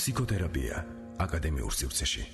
ფსიქოთერაპია აკადემიურ სივრცეში.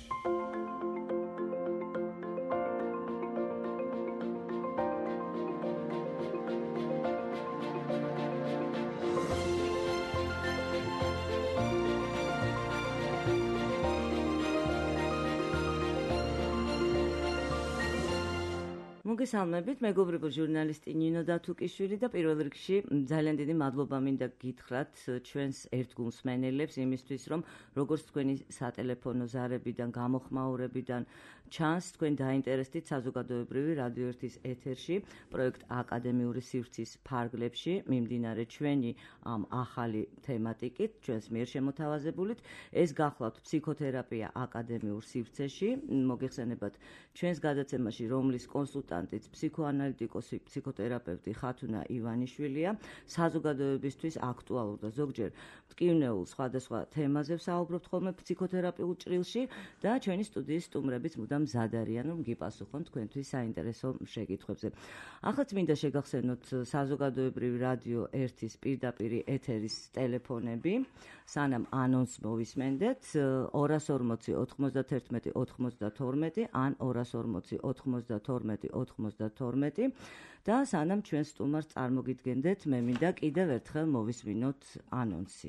მოგესალმებით, მეგობრებო ჟურნალისტი ნინო დათუკიშვილი და პირველ რიგში ძალიან დიდი მადლობა მინდა გითხრათ ჩვენს ერთგულსმენელებს იმისთვის, რომ როგორც თქვენი სატელეფონო ზარებიდან, გამოხმაურებიდან ჩანს, თქვენ დაინტერესდით საზოგადოებრივი რადიო 1-ის ეთერში, პროექტ აკადემიური სივრცის ფარგლებში მიმდინარე ჩვენი ამ ახალი თემატიკით, ჩვენს მიერ შემოთავაზებულით, ეს გახლავთ ფსიქოთერაპია აკადემიურ სივრცეში, მოგეხსენებათ ჩვენს გადაცემაში, რომლის კონსულტანტიც ფსიქოანალიტიკოსი, ფსიქოთერაპევტი ხათუნა ივანიშვილია, საზოგადოებისთვის აქტუალურ და ზოგჯერ მტკივნეულ სხვადასხვა თემაზე ვსაუბრობთ ხოლმე ფსიქოთერაპიულ ჭრილში და ჩვენი სტუდიის სტუმრებიც მუდამ მზად არიან, რომ გიპასუხონ თქვენთვის საინტერესო შეკითხვებზე. ახლა მინდა შეგახსენოთ საზოგადოებრივი რადიო 1-ის პირდაპირ ეთერის ტელეფონები, სანამ ანონს მოვისმენდეთ 240 91 92 ან 240 92 92 და სანამ ჩვენ სტუმარს წარმოგიდგენდეთ, მე მინდა კიდევ ერთხელ მოვისმინოთ ანონსი.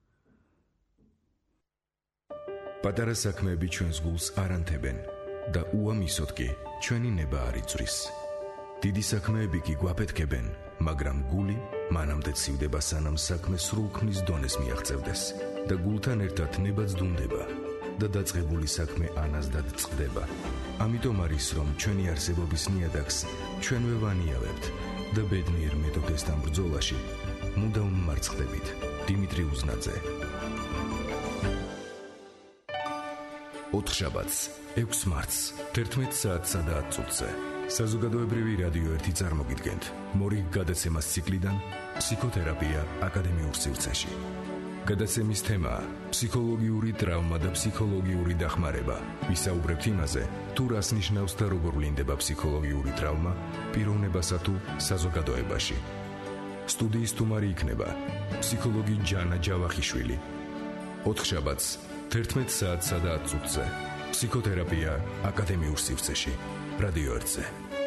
პატარა საქმეები ჩვენს გულს არ ანთებენ და უამისოდ კი ჩვენი ნება არ იწვრის. დიდი საქმეები კი გვაფეთქებენ, მაგრამ გული მანამდე ცივდება, სანამ საქმე სრულქმნის დონეს მიაღწევდეს და გულთან ერთად ნება ძდუნდება და დაწყებული საქმე ანაზდად წყდება. ამიტომ არის, რომ ჩვენი არსებობის ნიადაგს ჩვენვე ვანიავებთ და ბედნიერ მეთოდესთან ბრძოლაში მუდამ მარცხდებით. დიმიტრი უზნაძე. 4 შაბათს 6 მარტს 11 საათსა და 10 წუთზე საზოგადოებრივი რადიო 1 წარმოგიდგენთ მორიგ გადაცემას ციკლიდან ფსიქოთერაპია აკადემიურ სივრცეში. გადაცემის თემაა ფსიქოლოგიური ტრავმა და ფსიქოლოგიური დახმარება. ვისაუბრებთ იმაზე, თუ რას ნიშნავს და როგორ ვლინდება ფსიქოლოგიური ტრავმა პიროვნებასა თუ საზოგადოებაში. სტუდიის სტუმარი იქნება ფსიქოლოგი ჯანა ჯავახიშვილი. 4 შაბათს 11 საათსა და 10 წუთზე ფსიქოთერაპია აკადემიურ სივრცეში. რადიო 1-ზე.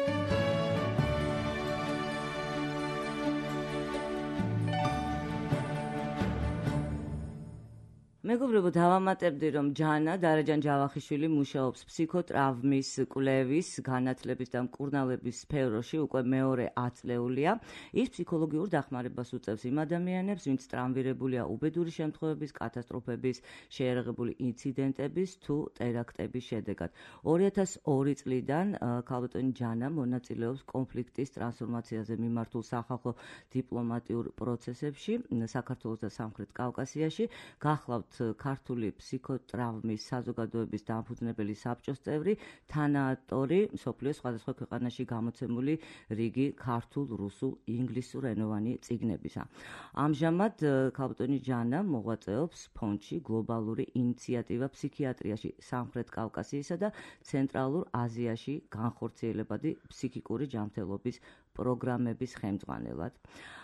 მეგობრებო, დავამატებდი, რომ ჯანა დარაჯან ჯავახიშვილი მუშაობს ფსიქოტრավმის კვლევის, განათლების და მკურნალობის სფეროში უკვე მეორე 10 წლეულია. ის ფსიქოლოგიურ დახმარებას უწევს იმ ადამიანებს, ვინც ტრამვირებულია უბედური შემთხვევების, კატასტროფების, შეიარაღებული ინციდენტების თუ ტერაქტების შედეგად. 2002 წლიდან ქალბატონი ჯანა მონაწილეობს კონფლიქტის ტრანსფორმაციაზე მიმართულ სახალხო დიპლომატიურ პროცესებში საქართველოს და სამხრეთ კავკასიაში. გახლავთ ქართული ფსიქოტრավმის საზოგადოების დამფუძნებელი საბჭოს წევრი, თანაავტორი მსოფლიოს სხვადასხვა ქვეყანაში გამოცემული რიგი ქართულ, რუსულ, ინგლისურ ენოვანი წიგნებისა. ამჟამად ქალბატონი ჯანა მოღვაწეობს ფონდში გლობალური ინიციატივა ფსიქიატრიაში სამხრეთ კავკასიისა და ცენტრალურ აზიაში განხორციელებადი ფსიქიკური ჯანმრთელობის პროგრამების ხელმძღვანელად.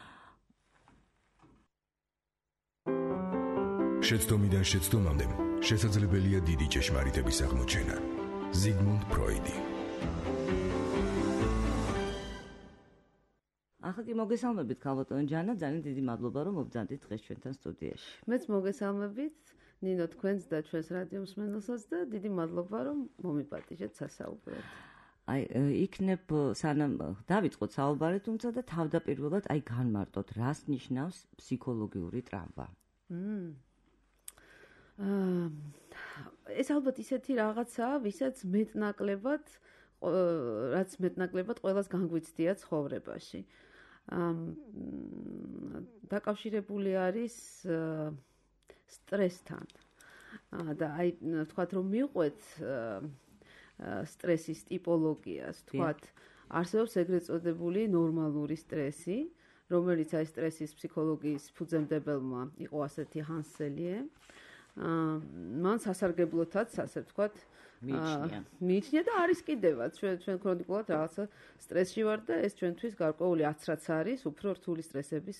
შეცდომიდან შეცდომამდე შესაძლებელია დიდი ჭეშმარიტების აღმოჩენა. ზიგმუნდ ფროიდი. ახლა კი მოგესალმებით ქალბატონი ჯანა, ძალიან დიდი მადლობა, რომ მობრძანდით დღეს ჩვენთან სტუდიაში. მეც მოგესალმებით ნინო თქვენს და ჩვენს რადიო მსმენელსაც და დიდი მადლობა, რომ მომიპატიჟეთ სასაუბროდ. იქნებ სანამ დავიწყოთ საუბარი, თუმცა და თავდაპირველად განმარტოთ, რას ნიშნავს ფსიქოლოგიური ტრავმა. ეს ალბათ ისეთი რაღაცაა, ვისაც რაც მეტნაკლებად ყველას განგვიცდია ცხოვრებაში. დაკავშირებული არის სტრესთან. და ვთქვათ, რომ მივყვეთ სტრესის ტიპოლოგიას, ვთქვათ, არსებობს ეგრეთ წოდებული ნორმალური სტრესი, რომელიც აი სტრესის ფსიქოლოგიის ფუძემდებელმა იყო ასეთი ჰანსელიე. მან სასარგებლოთაც, ასე ვთქვათ, მიიჩნია და არის კიდევაც ჩვენ ქრონიკულად რაღაცა სტრესში ვარ და ეს ჩვენთვის გარკვეული აცრაც არის უფრო რთული სტრესების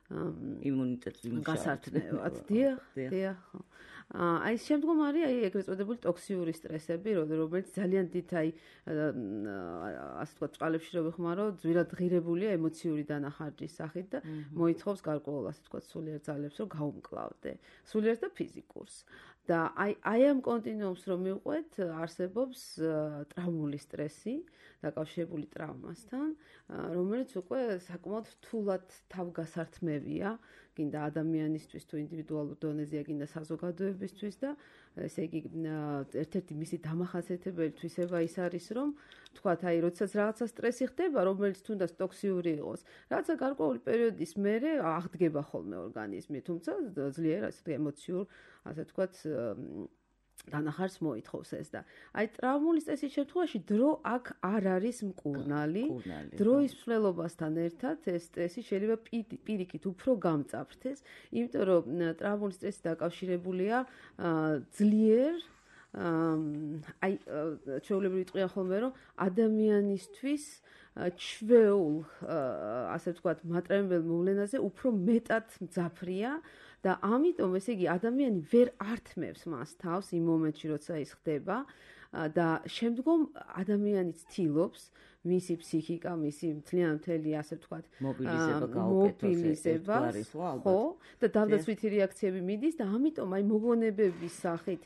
იმუნიტეტის გასართმევად. დიახ. აი შემდგომ არის ეგრეთ წოდებული ტოქსიური სტრესები, რომელიც ძალიან დიდ ასე ვთქვათ, წყალებში რო ვიხმარო, ძვირად ღირებულია ემოციური დანახარჯის სახით და მოითხოვს გარკვეულ ასე ვთქვათ, სულიერ ძალებს, რომ გაუმკლავდე, სულიერს და ფიზიკურს. და აი ამ კონტინუუმს რომ მივყვეთ, არსებობს ტრავმული სტრესი, დაკავშირებული ტრავმასთან, რომელიც უკვე საკმაოდ რთულად თავგასართმევია, გინდა ადამიანისთვის თუ ინდივიდუალურ დონეზეა, გინდა საზოგადოებისთვის და ესე იგი ერთ-ერთი მისი დამახასიათებელი თვისება ის არის, რომ თქვათ, როდესაც რაღაცა სტრესი ხდება, რომელიც თუნდაც ტოქსიური იყოს, რაღაცა გარკვეული პერიოდის მერე აღდგება ხოლმე ორგანიზმი, თუმცა ძლიერ ასე ემოციურ, ასე ვთქვათ, დანახარს მოითხოვს ეს და აი ტრავმული სტრესის შემთხვევაში დრო აქ არ არის მკურნალი, დროის მსვლელობასთან ერთად ეს სტრესი შეიძლება პირიქით უფრო გამწაფრდეს, იმიტომ რომ ტრავმული სტრესი დაკავშირებულია ძლიერ აი ჩვეულებრივ ვიტყვიან ხოლმე რომ ადამიანისთვის ჩვეულ ასე ვთქვათ მატრამებელ მოვლენაზე უფრო მეტად მძაფრია და ამიტომ ესე იგი ადამიანი ვერ ართმევს მას თავს იმ მომენტში როცა ის ხდება და შემდგომ ადამიანი ცდილობს მისი ფსიქიკა, მისი მთლიანი ასე ვთქვათ, მობილიზება, ხო, და დავდაცვითი რეაქციები მიდის და ამიტომ აი მოგონებების სახით,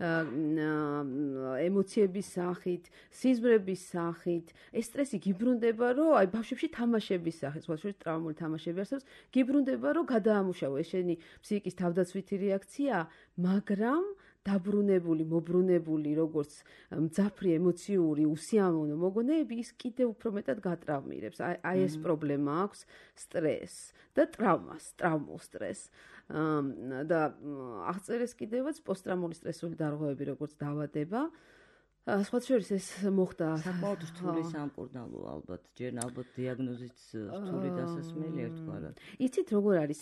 ემოციების სახით, სიზმრების სახით, ეს სტრესი გიბრუნდება, რომ აი ბავშვებში თამაშების სახით, სხვა შორის ტრავმული თამაშები არსებობს, გიბრუნდება, რომ გადაამუშავო ეს შენი ფსიქიკის თავდაცვითი რეაქცია, მაგრამ დაბრუნებული, მობრუნებული, როგორც მძაფრი ემოციური, უსიამოვნო მოგონებები, ის კიდევ უფრო მეტად გატრაუმირებს. აი ეს პრობლემა აქვს სტრესს და ტრავმულ სტრესს. და აღწერეს კიდევაც პოსტტრაუმული სტრესული დარღვევები, როგორც დაავადება. სხვა შორის ეს მოხდა საკმაოდ რთული სამკურნალო ალბათ, ჯერ ალბათ დიაგნოზიც რთული დასასმელი ერთგვარად. იცით როგორ არის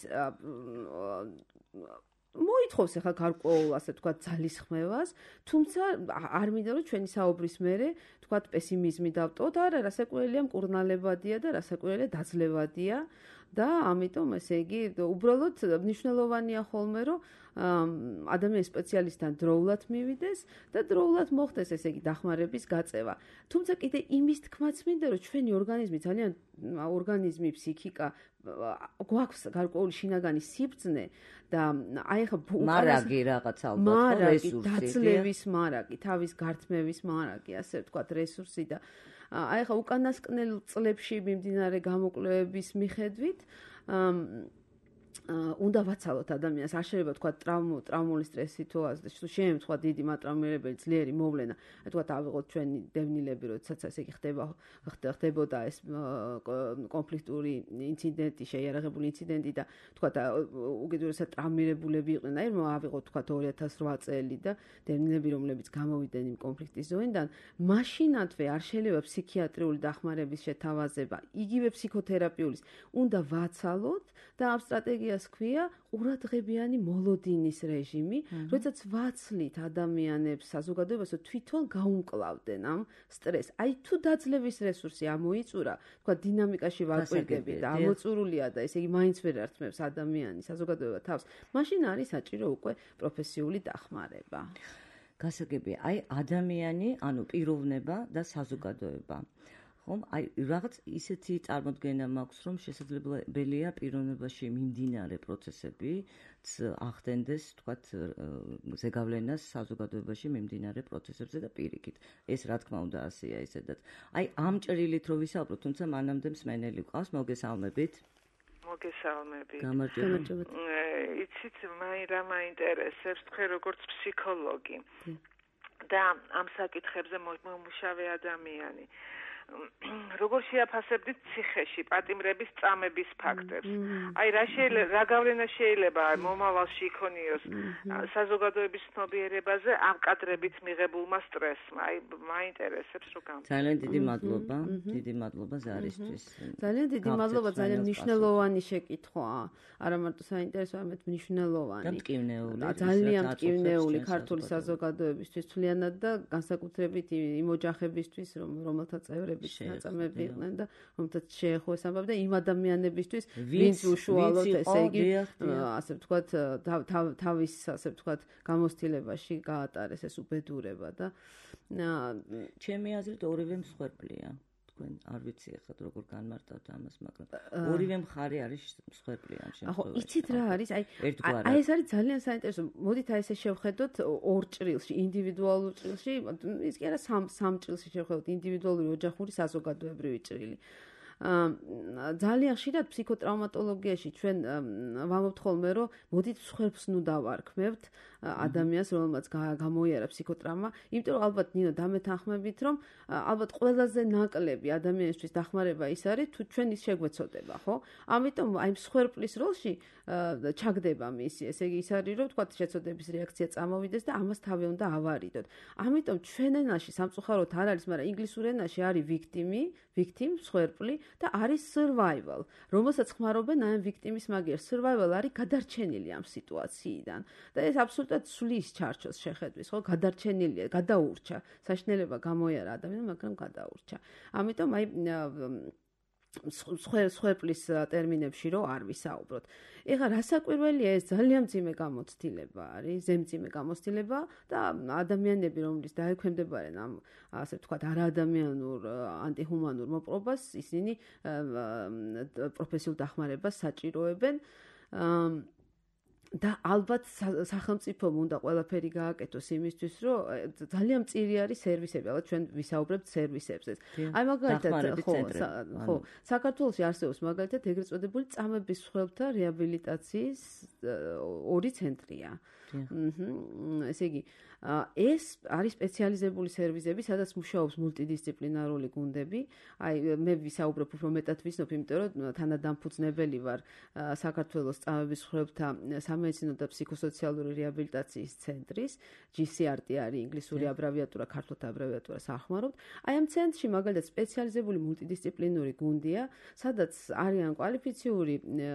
მოითხოვს ახლა გარკვეულ ასე თქვა ძალისხმევას, თუმცა არ მინდა რომ ჩვენი საუბრის მერე თქვა პესიმიზმი დავტოვოთ, არა, რასაკვირველია მკურნალებადია და რასაკვირველია დაძლებადია და ამიტომ ესე იგი უბრალოდ მნიშვნელოვანია ხოლმე რომ ადამიანის სპეციალისტთან დროულად მივიდეს და დროულად მოხდეს ესე იგი დახმარების გაწევა. თუმცა კიდე იმის თქმაც მინდა რომ ჩვენი ორგანიზმი ძალიან ორგანიზმი, ფსიქიკა გვაქვს გარკვეული შინაგანი სიბრძნე და აი ხა მარაგი რაღაც ალბათ რესურსი, დაძლევის მარაგი, თავის გართმევის მარაგი, ასე ვთქვათ, რესურსი და აი ხა უკანასკნელ წლებში მიმდინარე გამოკვლევების მიხედვით უნდა ვაცალოთ ადამიანს, არ შეიძლება თქვა ტრავმული სტრესი თუ შემთხვევა დიდი მატრამირებელი ძლიერი მოვლენა, თქვა ავიღოთ ჩვენი დევნილები, როდესაც ესე იგი ხდებოდა ეს კონფლიქტური ინციდენტი, შეიარაღებული ინციდენტი და თქვა უკიდურესად ტრავმირებულები იყვნენ, აი ავიღოთ თქვა 2008 წელი და დევნილები, რომლებიც გამოვიდნენ იმ კონფლიქტის ზონიდან, მაშინათვე არ შეიძლება ფსიქიატრიული დახმარების შეთავაზება, იგივე ფსიქოთერაპიულის, უნდა ვაცალოთ და ამ სტრატეგიას ქვია ყურადღებიანი მოლოდინის რეჟიმი, როდესაც ვაცლით ადამიანებს საზოგადოებას, რომ თვითონ გაუმკლავდნენ ამ სტრესს. აი თუ დაძლევის რესურსი ამოიწურა, თქვა დინამიკაში ვაკვირდები და ამოწურულია და ესე იგი მაინც ვერ ართმევს ადამიანი საზოგადოება თავს, მაშინ არის საჭირო უკვე პროფესიული დახმარება. გასაგებია, აი ადამიანი, ანუ პიროვნება და საზოგადოება. ხომ, აი რაღაც ისეთი წარმოდგენა მაქვს, რომ შესაძლებელია პიროვნებაში მიმდინარე პროცესებიც ახდენდეს, თქვათ, ზეგავლენას საზოგადოებაში მიმდინარე პროცესებზე და პირიქით. ეს რა თქმა უნდა ასეა ისედაც. აი ამ ჭრილით რო ვისაუბროთ, თუმცა მანამდე მსმენელი გყავს, მოგესალმებით. მოგესალმებით. გამარჯობა. იცით, რა მაინტერესებს თქვენ როგორც ფსიქოლოგი და ამ საკითხებზე მომუშავე ადამიანი. როგორ შეაფასებდით ციხეში პატიმრების წამების ფაქტებს? აი რა გავლენა შეიძლება მომავალში იქონიოს საზოგადოების ცნობიერებაზე ამ კადრებით მიღებულმა სტრესმა? აი მაინტერესებს რომ გამწევთ. ძალიან დიდი მადლობა, დიდი მადლობა ზარისთვის. ძალიან დიდი მადლობა, ძალიან მნიშვნელოვანი შეკითხვაა. არა მარტო საინტერესო, არამედ მნიშვნელოვანი. და მტკივნეული. ძალიან მტკივნეული ქართული საზოგადოებისთვის, თვლიანად და განსაკუთრებით იმ ოჯახებისთვის, რომელთა წევრები ადამიანებიც ნაწამები იყვნენ და რომელთაც შეეხო ეს ამბავი და იმ ადამიანებისთვის ვინც უშუალოდ ესე იგი ასე ვთქვათ თავის ასე ვთქვათ გამოცდილებაში გაატარეს ეს უბედურება და ჩემი აზრით ორივე მსხვერპლია თქვენ არ ვიცი ახლა როგორ განმარტავთ ამას მაგრამ ორივე მხარე არის მსხვერპლი ამ შემთხვევაში. ხო, იცით რა არის? აი ეს არის ძალიან საინტერესო. მოდით აი ესე შევხედოთ ორ ჭრილში, ინდივიდუალურ ჭრილში, ის კი არა სამ ჭრილში შევხედოთ ინდივიდუალური, ოჯახური, საზოგადოებრივი ჭრილი. ძალიან ხშირად ფსიქოტრაუმატოლოგიაში ჩვენ ვამბობთ ხოლმე რომ მოდით მსხვერპლს ნუ დავარქმევთ ადამიანს რომელმაც გამოიარა ფსიქოტრაუმა, იმიტომ რომ ალბათ ნინო დამეთანხმებით რომ ალბათ ყველაზე ნაკლები ადამიანისთვის დახმარება ის არის თუ ჩვენ ის შეგვეცოდება, ხო? ამიტომ აი მსხვერპლის როლში ჩაგდება მისი, ესე იგი ის არის რომ თქვა შეცოდების რეაქცია წამოვიდეს და ამას თავი უნდა ავარიდოთ. ამიტომ ჩვენ ენაში სამწუხაროდ არ არის, მაგრამ ინგლისურ ენაში არის victim, მსხვერპლი და არის survival, რომელსაც ხმარობენ აი ამ victim-ის მაგიერ. survival არის გადარჩენილი ამ სიტუაციიდან და ეს აბსოლუტურად სulis ჩარჩოს შეხედვის, ხო? გადარჩენილია, გადაურჩა. საშინელება გამოიარა ადამიანმა, მაგრამ გადაურჩა. ამიტომ აი მსხვერპლის ტერმინებში რო არ ვისაუბროთ. ეხლა რასაკვირველია ეს ძალიან მძიმე გამოცდილება არის, ზემძიმე გამოცდილება და ადამიანები რომლის დაექვემდებარენ ამ ასე ვთქვათ არაადამიანურ ანტიჰუმანურ მოპყრობას ისინი პროფესიულ დახმარებას საჭიროებენ და ალბათ სახელმწიფომ უნდა ყველაფერი გააკეთოს იმისთვის, რომ ძალიან მწირი არის სერვისები, ალბათ ჩვენ ვისაუბრებთ სერვისებზე. აი მაგალითად, ხო, საქართველოში არსებობს მაგალითად ეგრეთ წოდებული წამების მსხვერპლთა რეაბილიტაციის ორი ცენტრია. ესე იგი, ეს არის სპეციალიზებული სერვისები, სადაც მუშაობს მულტიდისციპლინარული გუნდები. აი მე ვისაუბრებ უფრო მეტად ვიცნობ, იმიტომ რომ თანადამფუძნებელი ვარ საქართველოს წამების მსხვერპლთა სამედიცინო და ფსიქოსოციალური რეაბილიტაციის ცენტრის, GCRT არის ინგლისური აბრევიატურა, ქართულთა აბრევიატურა სახმარობთ. აი ამ ცენტრში მაგალითად სპეციალიზებული მულტიდისციპლინური გუნდია, სადაც არიან კვალიფიციური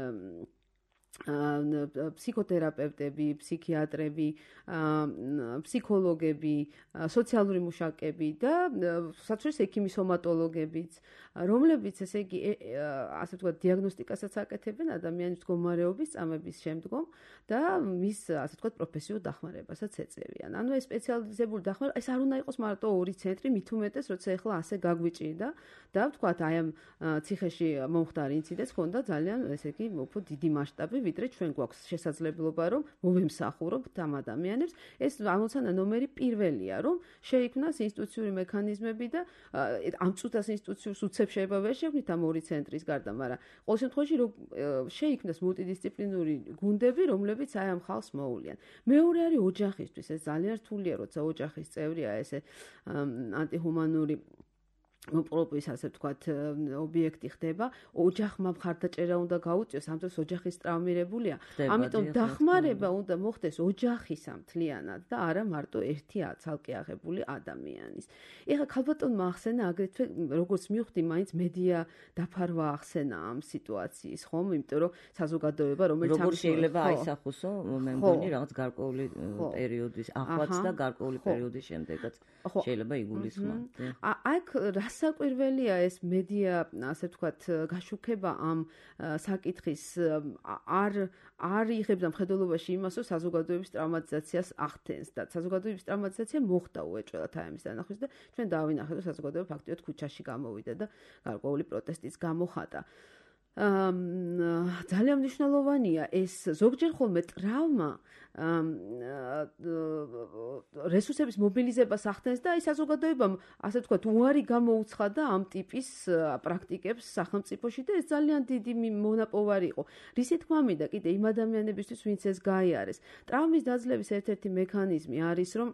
ფსიქოთერაპევტები, ფსიქიატრები, ფსიქოლოგები, სოციალური მუშაკები და საწვრთნის ექიმი სომატოლოგებიც, რომლებიც ესე იგი ასე ვთქვათ დიაგნოსტიკასაც აკეთებენ ადამიანის მდგომარეობის წამების შემდგომ და მის ასე ვთქვათ პროფესიულ დახმარებასაც ეწევიან. ანუ ეს სპეციალიზებული დახმარება ეს არ უნდა იყოს მარტო ორი ცენტრი, მით უმეტეს როცა ეხლა ასე გაგვიჭირდა და ვთქვათ აი ამ ციხეში მომხდარ ინციდენტს ჰქონდა ძალიან ესე იგი უფრო დიდი მასშტაბი ვიდრე ჩვენ გვაქვს შესაძლებლობა რომ მოვემსახუროთ ამ ადამიანებს. ეს ამოცანა ნომერი პირველია, რომ შეიქმნას ინსტიტუციური მექანიზმები და ამ წუთას ინსტიტუციურ უცებ შეიძლება ვერ შექმნით ამ ორი ცენტრის გარდა, მაგრამ ყოველ შემთხვევაში რომ შეიქმნას მულტიდისციპლინური გუნდები, რომლებიც აი ამ ხალხს მოუვლიან. მეორე არის ოჯახისთვის, ეს ძალიან რთულია, როცა ოჯახის წევრია ესე ანტიჰუმანური მოპყრობის ასე ვთქვათ ობიექტი ხდება, ოჯახმა მხარდაჭერა უნდა გაუწიოს, ამ დროს ოჯახის ტრავმირებულია. ამიტომ დახმარება უნდა მოხდეს ოჯახისა მთლიანად და არა მარტო ერთი ცალკე აღებული ადამიანის. ეხლა ქალბატონმა ახსენა აგრეთვე როგორც მივხვდი, მაინც მედია დაფარვა ახსენა ამ სიტუაციის, ხომ? იმიტომ რომ საზოგადოება რომელიც როგორ შეიძლება აისახოსო, მე მგონი რაღაც გარკვეული პერიოდის ახვაც და გარკვეული პერიოდის შემდეგაც შეიძლება იგულისხმა. აქ საკვირველია ეს მედია, ასე ვთქვათ, გაშუქება ამ საკითხის არ იღებდა მხედველობაში იმას, რომ საზოგადოების ტრაუმატიზაციას ახდენს და საზოგადოების ტრაუმატიზაცია მოხდა უეჭველად აი ამის დანახვის და ჩვენ დავინახეთ, რომ საზოგადოება ფაქტიურად ქუჩაში გამოვიდა და გარკვეული პროტესტიც გამოხატა. ძალიან მნიშვნელოვანია ეს ზოგჯერ ხოლმე ტრავმა რესურსების მობილიზებას ახდენს და აი საზოგადოებამ ასე ვთქვათ უარი გამოუცხადა ამ ტიპის პრაქტიკებს სახელმწიფოში და ეს ძალიან დიდი მონაპოვარი იყო. რისი თქმა მინდა კიდე იმ ადამიანებისთვის, ვინც ეს გაიარეს. ტრავმის დაძლევის ერთ-ერთი მექანიზმი არის, რომ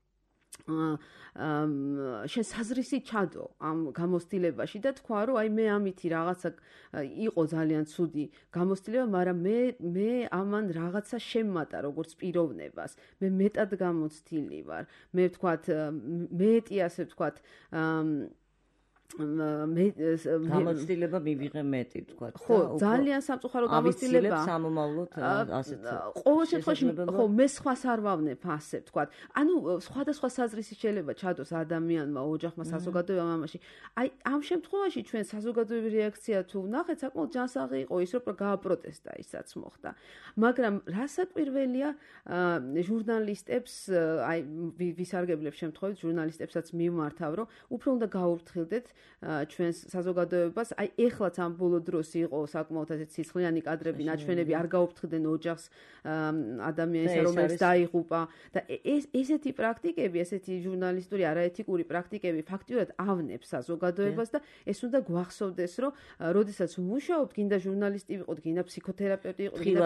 შენ საზრისი ჩადო ამ გამოცდილებაში და თქვა რომ აი მე ამითი რაღაცა იყო ძალიან ცუდი გამოცდილება, მაგრამ მე ამან რაღაცა შემმატა როგორც პიროვნებას. მე მეტად გამოცდილი ვარ. მე ვთქვათ მეტი ასე ვთქვათ გამოცდილება მივიღე მეტი თქვა და ხო ძალიან სამწუხარო გამოცდილება სამომავლოდ ასეთ ყოველ შემთხვევაში ხო მე სხვას არ ვავნებ ასე თქვა ანუ სხვადასხვა საზრისი შეიძლება ჩადოს ადამიანმა ოჯახმა საზოგადოებამ ამაში აი ამ შემთხვევაში ჩვენ საზოგადოებრივი რეაქცია თუ ვნახეთ საკმაოდ ჯანსაღი იყო ის რომ გააპროტესტა ისაც მოხდა მაგრამ რასაკვირველია ჟურნალისტებს აი ვისარგებლებ შემთხვევით ჟურნალისტებსაც მიმართავ რომ უფრო უნდა გაუფრთხილდეთ ჩვენს საზოგადოებას აი ეხლაც ამ ბოლო დროს იყო საკმაოდ ასეთ სისხლიანი კადრები ნაჩვენები არ გაუფრთხილდნენ ოჯახს ადამიანს რომელიც დაიღუპა და ესეთი პრაქტიკები ესეთი ჟურნალისტური არაეთიკური პრაქტიკები ფაქტიურად ავნებს საზოგადოებას და ეს უნდა გვახსოვდეს რომ როდესაც ვმუშაობთ გინდა ჟურნალისტი ვიყოთ გინდა ფსიქოთერაპევტი ვიყოთ გინდა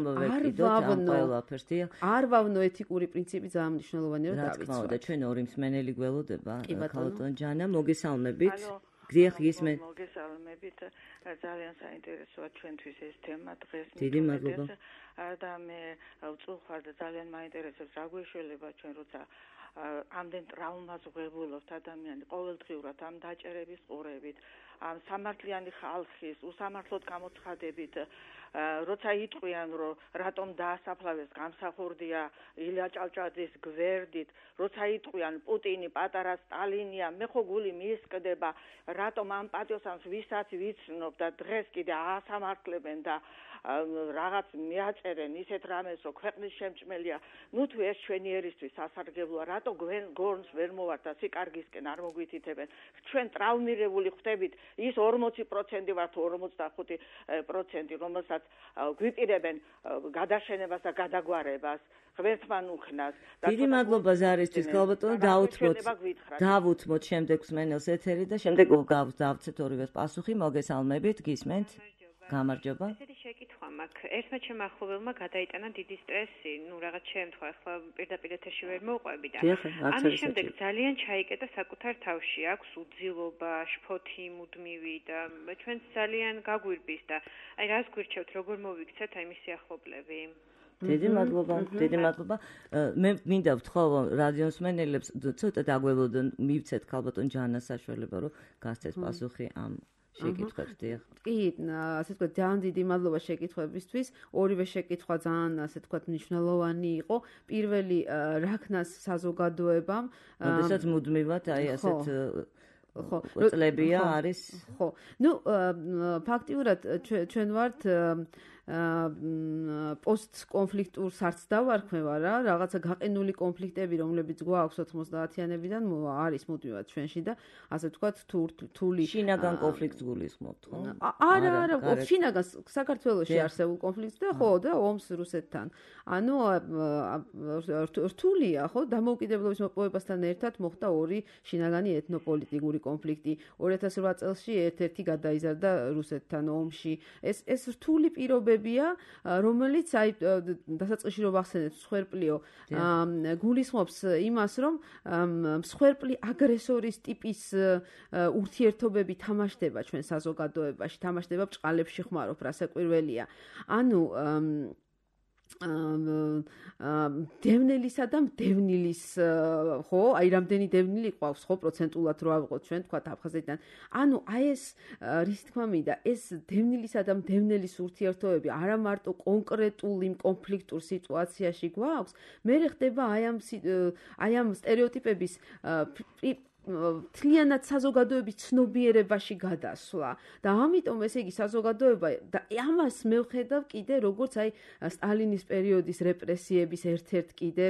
არ ვავნო ეთიკური პრინციპი ძალიან მნიშვნელოვანია რომ დავიცვათ და ჩვენ ორი მსმენელი გველოდება ქალბატონ ჯანა მოგესალმებით მოგესალმებით ძალიან საინტერესოა ჩვენთვის ეს თემა დღეს დიდი მადლობა და მე ვწუხარ და ძალიან მაინტერესებს რა გვეშველება ჩვენ როცა ამდენ ტრავმას ვღებულობთ ადამიანი ყოველდღიურად ამ დაჭერების ყურებით ამ სამართლიანი ხალხის უსამართლოდ გამოცხადებით როცა იტყვიან რომ რატომ დაასაფლავეს გამსახურდია ილია ჭავჭავაძის გვერდით როცა იტყვიან პუტინი პატარა სტალინია მე ხო გული მიისკდება რატომ ამ პატიოსანს ვისაც ვიცნობ და დღეს კიდე აასამართლებენ და რაღაც მიაწერენ ისეთ რამეს რომ ქვეყნის შემჭმელია ნუ თუ ეს ჩვენი ერისთვის სასარგებლოა რატო გონს ვერ მოვართ და სიკარგისკენ არ მოგვითითებენ ჩვენ ტრავმირებული ხდებით ის 40% ვართ 45% რომელსაც გვიპირებენ გადაშენებას და გადაგვარებას ღმერთთან უხნას დიდი მადლობა ზარისთვის ქალბატონო დავუთმოთ შემდეგ მსმენელს ეთერი და შემდეგ დავცეთ ორივეს პასუხი მოგესალმებით გისმენთ გამარჯობა. ესეთი შეკითხვა მაქვს. ერთმა ჩემმა ახლობელმა გადაიტანა დიდი სტრესი, რაღაც შემთხვევა, ახლა პირდაპირ ეთერში ვერ მოვყვები და ამის შემდეგ ძალიან ჩაიკეტა საკუთარ თავში, აქვს უძილობა, შფოთი მუდმივი და ჩვენც ძალიან გაგვირბის და აი რას გვირჩევთ, როგორ მოვიქცეთ აი მისი ახლობლები? დიდი მადლობა. მე მინდა ვთქვა რადიოს მსმენელებს ცოტა დაგველოდონ მივცეთ ქალბატონ ჯანას საშუალება რომ გასცეს პასუხი ამ შეკითხვებს დიახ. კი, ასე ვთქვათ, ძალიან დიდი მადლობა შეკითხვებისთვის. ორივე შეკითხვა ძალიან ასე ვთქვათ მნიშვნელოვანი იყო. პირველი რაქნას საზოგადოებამ, როდესაც მუდმივად აი ასეთ ხო, წლებია არის. ხო. ნუ ფაქტიურად ჩვენ ვართ პოსტკონფლიქტურ სარცდავარქმევა რა, რაღაცა გაყინული კონფლიქტები, რომლებიც გვაქვს 90-იანებიდან არის მუდმივად ჩვენში და ასე ვთქვათ, რთული შინაგან კონფლიქტს გულისხმობთ, ხო? არა, შინაგან საქართველოში არსებულ კონფლიქტს და ხო, და ომს რუსეთთან. ანუ რთულია, ხო, დამოუკიდებლობის მოპოვებასთან ერთად მოხდა ორი შინაგანი ეთნოპოლიტიკური კონფლიქტი. 2008 წელს ერთ-ერთი გადაიზარდა რუსეთთან ომში. ეს რთული პირობებია, რომელიც აი დასაწყისში რომ ახსენეთ მსხვერპლიო გულისხმობს იმას, რომ მსხვერპლი აგრესორის ტიპის ურთიერთობები თამაშდება ჩვენ საზოგადოებაში, თამაშდება ბჭყალებში ხმარობ, რასაკვირველია. ანუ დევნილისა და მდევნილის ხო, აი რამდენი დევნილი ყავს, ხო, პროცენტულად რო ავიღოთ ჩვენ თქვა აფხაზეთიდან. ანუ აი ეს რის თქმა მინდა, ეს დევნილისა და მდევნილის ურთიერთობები არა მარტო კონკრეტულ იმ კონფლიქტურ სიტუაციაში გვაქვს, მერე ხდება აი ამ სტერეოტიპების თლიანად საზოგადოების ცნობიერებაში გადასვლა და ამიტომ ესე იგი საზოგადოება და ამას მე ვხედავ კიდე როგორც აი სტალინის პერიოდის რეპრესიების ერთ-ერთ კიდე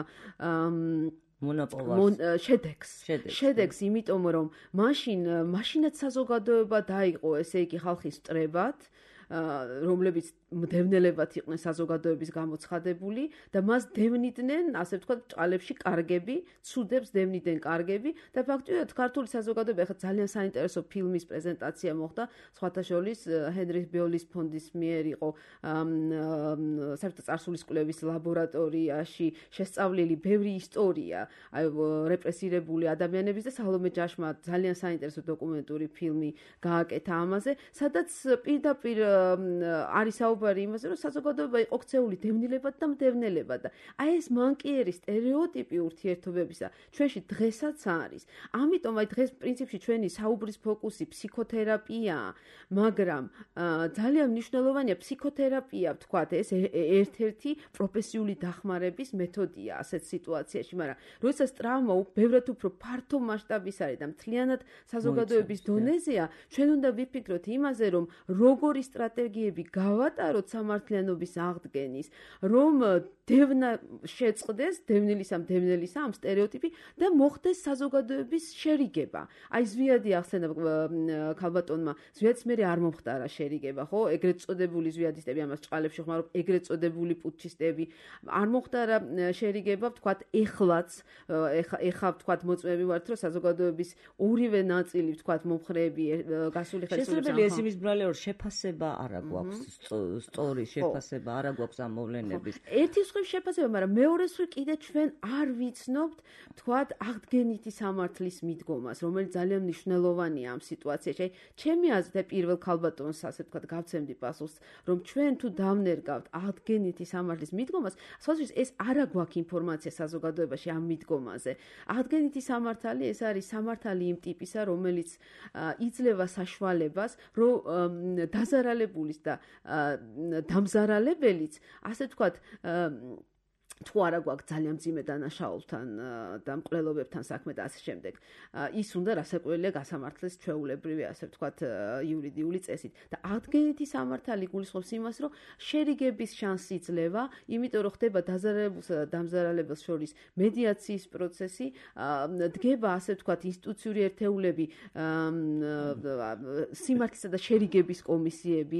შედეგს, იმიტომ რომ მაშინაც საზოგადოება დაიყო ესე იგი ხალხის მტრებად რომლებიც დევნილებად იყვნენ საზოგადოების გამოცხადებული და მას დევნიდნენ, ასე ვთქვათ, ბჭყალებში კარგები, ცუდებს დევნიდნენ კარგები და ფაქტიურად ქართული საზოგადოება ახლა ძალიან საინტერესო ფილმის პრეზენტაცია მოხდა, სხვათა შორის ჰენრიხ ბიოლის ფონდის მიერ იყო საერთო წარსულის კვლევის ლაბორატორიაში შესწავლილი ბევრი ისტორია, აი რეპრესირებული ადამიანების და სალომე ჯაშმა ძალიან საინტერესო დოკუმენტური ფილმი გააკეთა ამაზე, სადაც პირდაპირ არის საუბარი საუბარი იმაზე, რომ საზოგადოება იყო ქცეული დევნილებად და მდევნელებად და აი ეს მანკიერი სტერეოტიპი ურთიერთობებისა ჩვენში დღესაც არის. ამიტომ აი დღეს პრინციპში ჩვენი საუბრის ფოკუსი ფსიქოთერაპიაა, მაგრამ ძალიან მნიშვნელოვანია ფსიქოთერაპია, ვთქვათ, ეს ერთ-ერთი პროფესიული დახმარების მეთოდია ასეთ სიტუაციაში, მაგრამ როდესაც ტრავმა ბევრად უფრო ფართო მასშტაბის არის და მთლიანად საზოგადოების დონეზეა, ჩვენ უნდა ვიფიქროთ იმაზე, რომ როგორი სტრატეგიები გავატაროთ სამართლიანობის აღდგენის, რომ დევნა შეწყდეს, დევნილისა ამ სტერეოტიპი და მოხდეს საზოგადოების შერიგება. აი ზვიადი ახსენა ქალბატონმა, ზვიადის მერე არ მომხდარა შერიგება, ხო? ეგრეთ წოდებული ზვიადისტები ამას ჭყალებში ხმარობ, ეგრეთ წოდებული პუტჩისტები არ მომხდარა შერიგება, ვთქვათ, ეხლა ვთქვათ, მოწმეები ვართ, რომ საზოგადოების ორივე ნაწილი, ვთქვათ, მომხრეები, გასული ხელისუფლების შესაძლებელია ეს იმის ბრალია, რომ შეფასება არ აქვს, სწორი შეფასება არ აქვს ამ მოვლენების. ერთი მხრივ შეფასება, მაგრამ მეორე მხრივ კიდე ჩვენ არ ვიცნობთ, ვთქვათ, აღდგენითი სამართლის მიდგომას, რომელიც ძალიან მნიშვნელოვანია ამ სიტუაციაში. აი, ჩემი აზრით, პირველ ქალბატონს, ასე ვთქვათ, გავცემდი პასუხს, რომ ჩვენ თუ დავნერგავთ აღდგენითი სამართლის მიდგომას, სწორედ ეს არ აქვს ინფორმაცია საზოგადოებაში ამ მიდგომაზე. აღდგენითი სამართალი ეს არის სამართალი იმ ტიპისა, რომელიც იძლევა საშუალებას, რომ დაზარალებულის და დამზარალებელიც, ასე ვთქვათ, თუ არა გვაქვს ძალიან მძიმე დანაშაულთან და მკვლელობებთან საქმე და ასე შემდეგ. ის უნდა რასაკვირველია გასამართლეს ჩვეულებრივი, ასე ვთქვათ, იურიდიული წესით. და აღდგენითი სამართალი გულისხმობს იმას, რომ შერიგების შანსი იძლევა, იმიტომ რომ ხდება დაზარალებულსა და დამზარალებელს შორის მედიაციის პროცესი, დგება, ასე ვთქვათ, ინსტიტუციური ერთეულები, სიმართლისა და შერიგების კომისიები,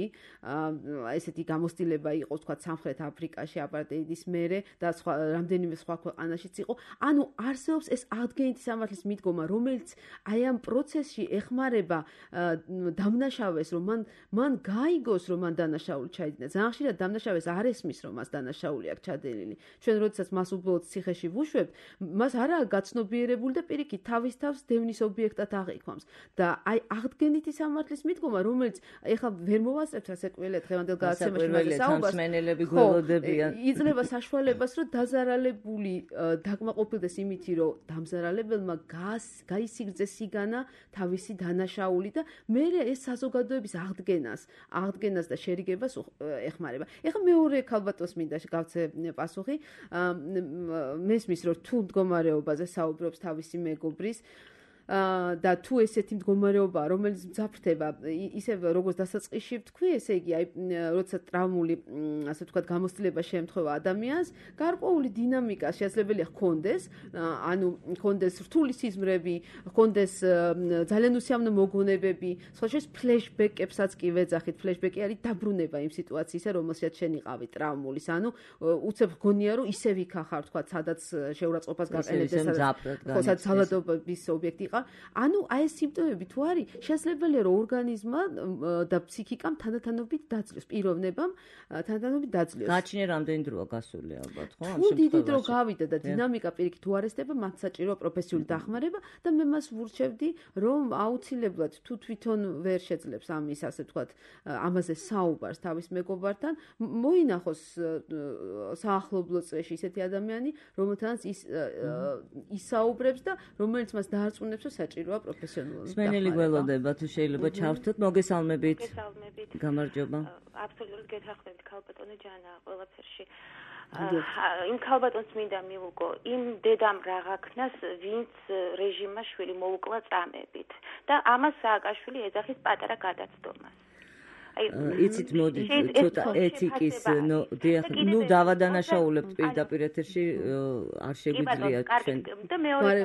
ესეთი გამოცდილება იყო, ვთქვათ, სამხრეთ აფრიკაში აპარტეიდის მერე და რამდენიმე სხვა ქვეყანაშიც იყო. ანუ არსებობს ეს აღდგენითი სამართლის მიდგომა, რომელიც აი ამ პროცესში ეხმარება დამნაშავეს, რომ მან გაიგოს, რომ მან დანაშაული ჩაიდინა. ძალიან ხშირად დამნაშავეს არ ესმის, რომ მას დანაშაული აქვს ჩადენილი. ჩვენ როდესაც მას უბრალოდ ციხეში ვუშვებთ, მას არაა გაცნობიერებული და პირიქით თავის თავს დევნის ობიექტად აღიქვამს. და აი აღდგენითი სამართლის მიდგომა, რომელიც ეხლა ვერ მოვასწრებთ რასაკვირველია დღევანდელ გადაცემაში მასე საუბარს, თამსმენელები გველოდებიან. იძლევა საშუალებას, რომ დაზარალებული დაკმაყოფილდეს იმითი, რომ დამზარალებელმა გაისიგრძეს სიგანა თავისი დანაშაული და მერე ეს საზოგადოების აღდგენას და შერიგებას ეხმარება. ეხლა მეორე ქალბატონს მინდა გავცე პასუხი. მესმის, რომ თუ მდგომარეობაზე საუბრობს თავისი მეგობრის და თუ ესეთი მდგომარეობა, რომელიც მძაფრდება, ისე როგორც დასაწყისში ვთქვი, ესე იგი, აი, როცა ტრავმული, ასე ვთქვათ, გამოცდილება შეემთხვევა ადამიანს, გარკვეული დინამიკა შესაძლებელია ჰქონდეს, ანუ ჰქონდეს რთული სიზმრები, ჰქონდეს ძალიან უსიამოვნო მოგონებები, სხვა შეს ფლეშბეკებსაც კი ვეძახით, ფლეშბეკი არის დაბრუნება იმ სიტუაციისა, რომელსაც შენ იყავი ტრავმულის, ანუ უცებ გონია, რომ ისე ვიქახარ, ვთქვათ, სადაც შეურაცხყოფას გაყენებდეს, სადაც ძალადობის ობიექტი. ანუ აი ეს სიმპტომები თუ არის, შესაძლებელია რომ ორგანიზმმა და ფსიქიკამ თანდათანობით დაძლევს, პიროვნებამ თანდათანობით დაძლევს. გაჩნია რამდენი დროა გასული ალბათ, ხო? თუ დიდი დრო გავიდა და დინამიკა პირიქით თუ არ ესდება, მათ საჭიროა პროფესიული დახმარება და მე მას ვურჩევდი, რომ აუცილებლად თუ თვითონ ვერ შეძლებს ამის, ასე ვთქვათ, ამაზე საუბარს თავის მეგობართან, მოინახოს საახლობლო წრეში ისეთი ადამიანი, რომელთანაც ისაუბრებს და რომელიც მას დაარწმუნებს, საჭიროა პროფესიონალური დახმარება. სმენელი გველოდება, თუ შეიძლება ჩავრთოთ, მოგესალმებით. გამარჯობა. აბსოლუტურად გეთანხმებით ქალბატონი ჯანა ყველაფერში. იმ ქალბატონს მინდა მივუყო, იმ დედამ რა გაქნას, ვინც რეჟიმმა შვილი მოუკლა წამებით და ამას სააკაშვილი ეძახის პატარა გადაცდომას. იცით მოდი ცოტა ეთიკის ნუ დავადანაშაულებთ პირდაპირ ეთერში არ შეგვიძლია ჩვენ და მეორე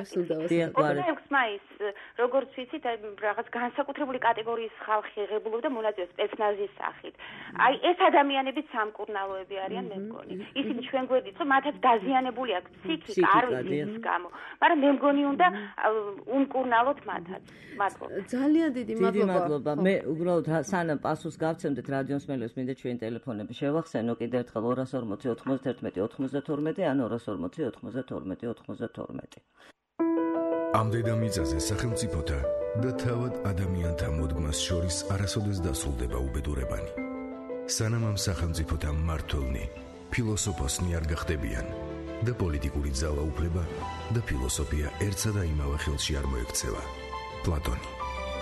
მაის როგორც ვიცით რაღაც განსაკუთრებული კატეგორიის ხალხი ღებულობდა მონაწილეობს სპეცნაზის სახით. აი ეს ადამიანები სამკურნალოები არიან მე მგონი. ისინი ჩვენ გვერდით რომ მათაც დაზიანებული აქვს ფსიქიკა არ ვიცი ის გამო, მაგრამ მე მგონი უნდა უმკურნალოთ მათაც. მადლობა. ძალიან დიდი მადლობა. მე უბრალოდ სანამ პასუხს გავცემდეთ რადიოს მელოს მინდა ჩვენი ტელეფონები შევახსენო კიდევ ერთხელ 240 91 92 ან 240 92 92. ამ დედამიწაზე სახელმწიფოთა და თავად ადამიანთა მოდგმას შორის არასოდეს დასრულდება უბედურებანი. სანამ ამ სახელმწიფოთა მმართველნი ფილოსოფოსნი არ გახდებიან და პოლიტიკური ძალაუფლება და ფილოსოფია ერთსა და იმავე ხელში არ მოექცევა. პლატონი.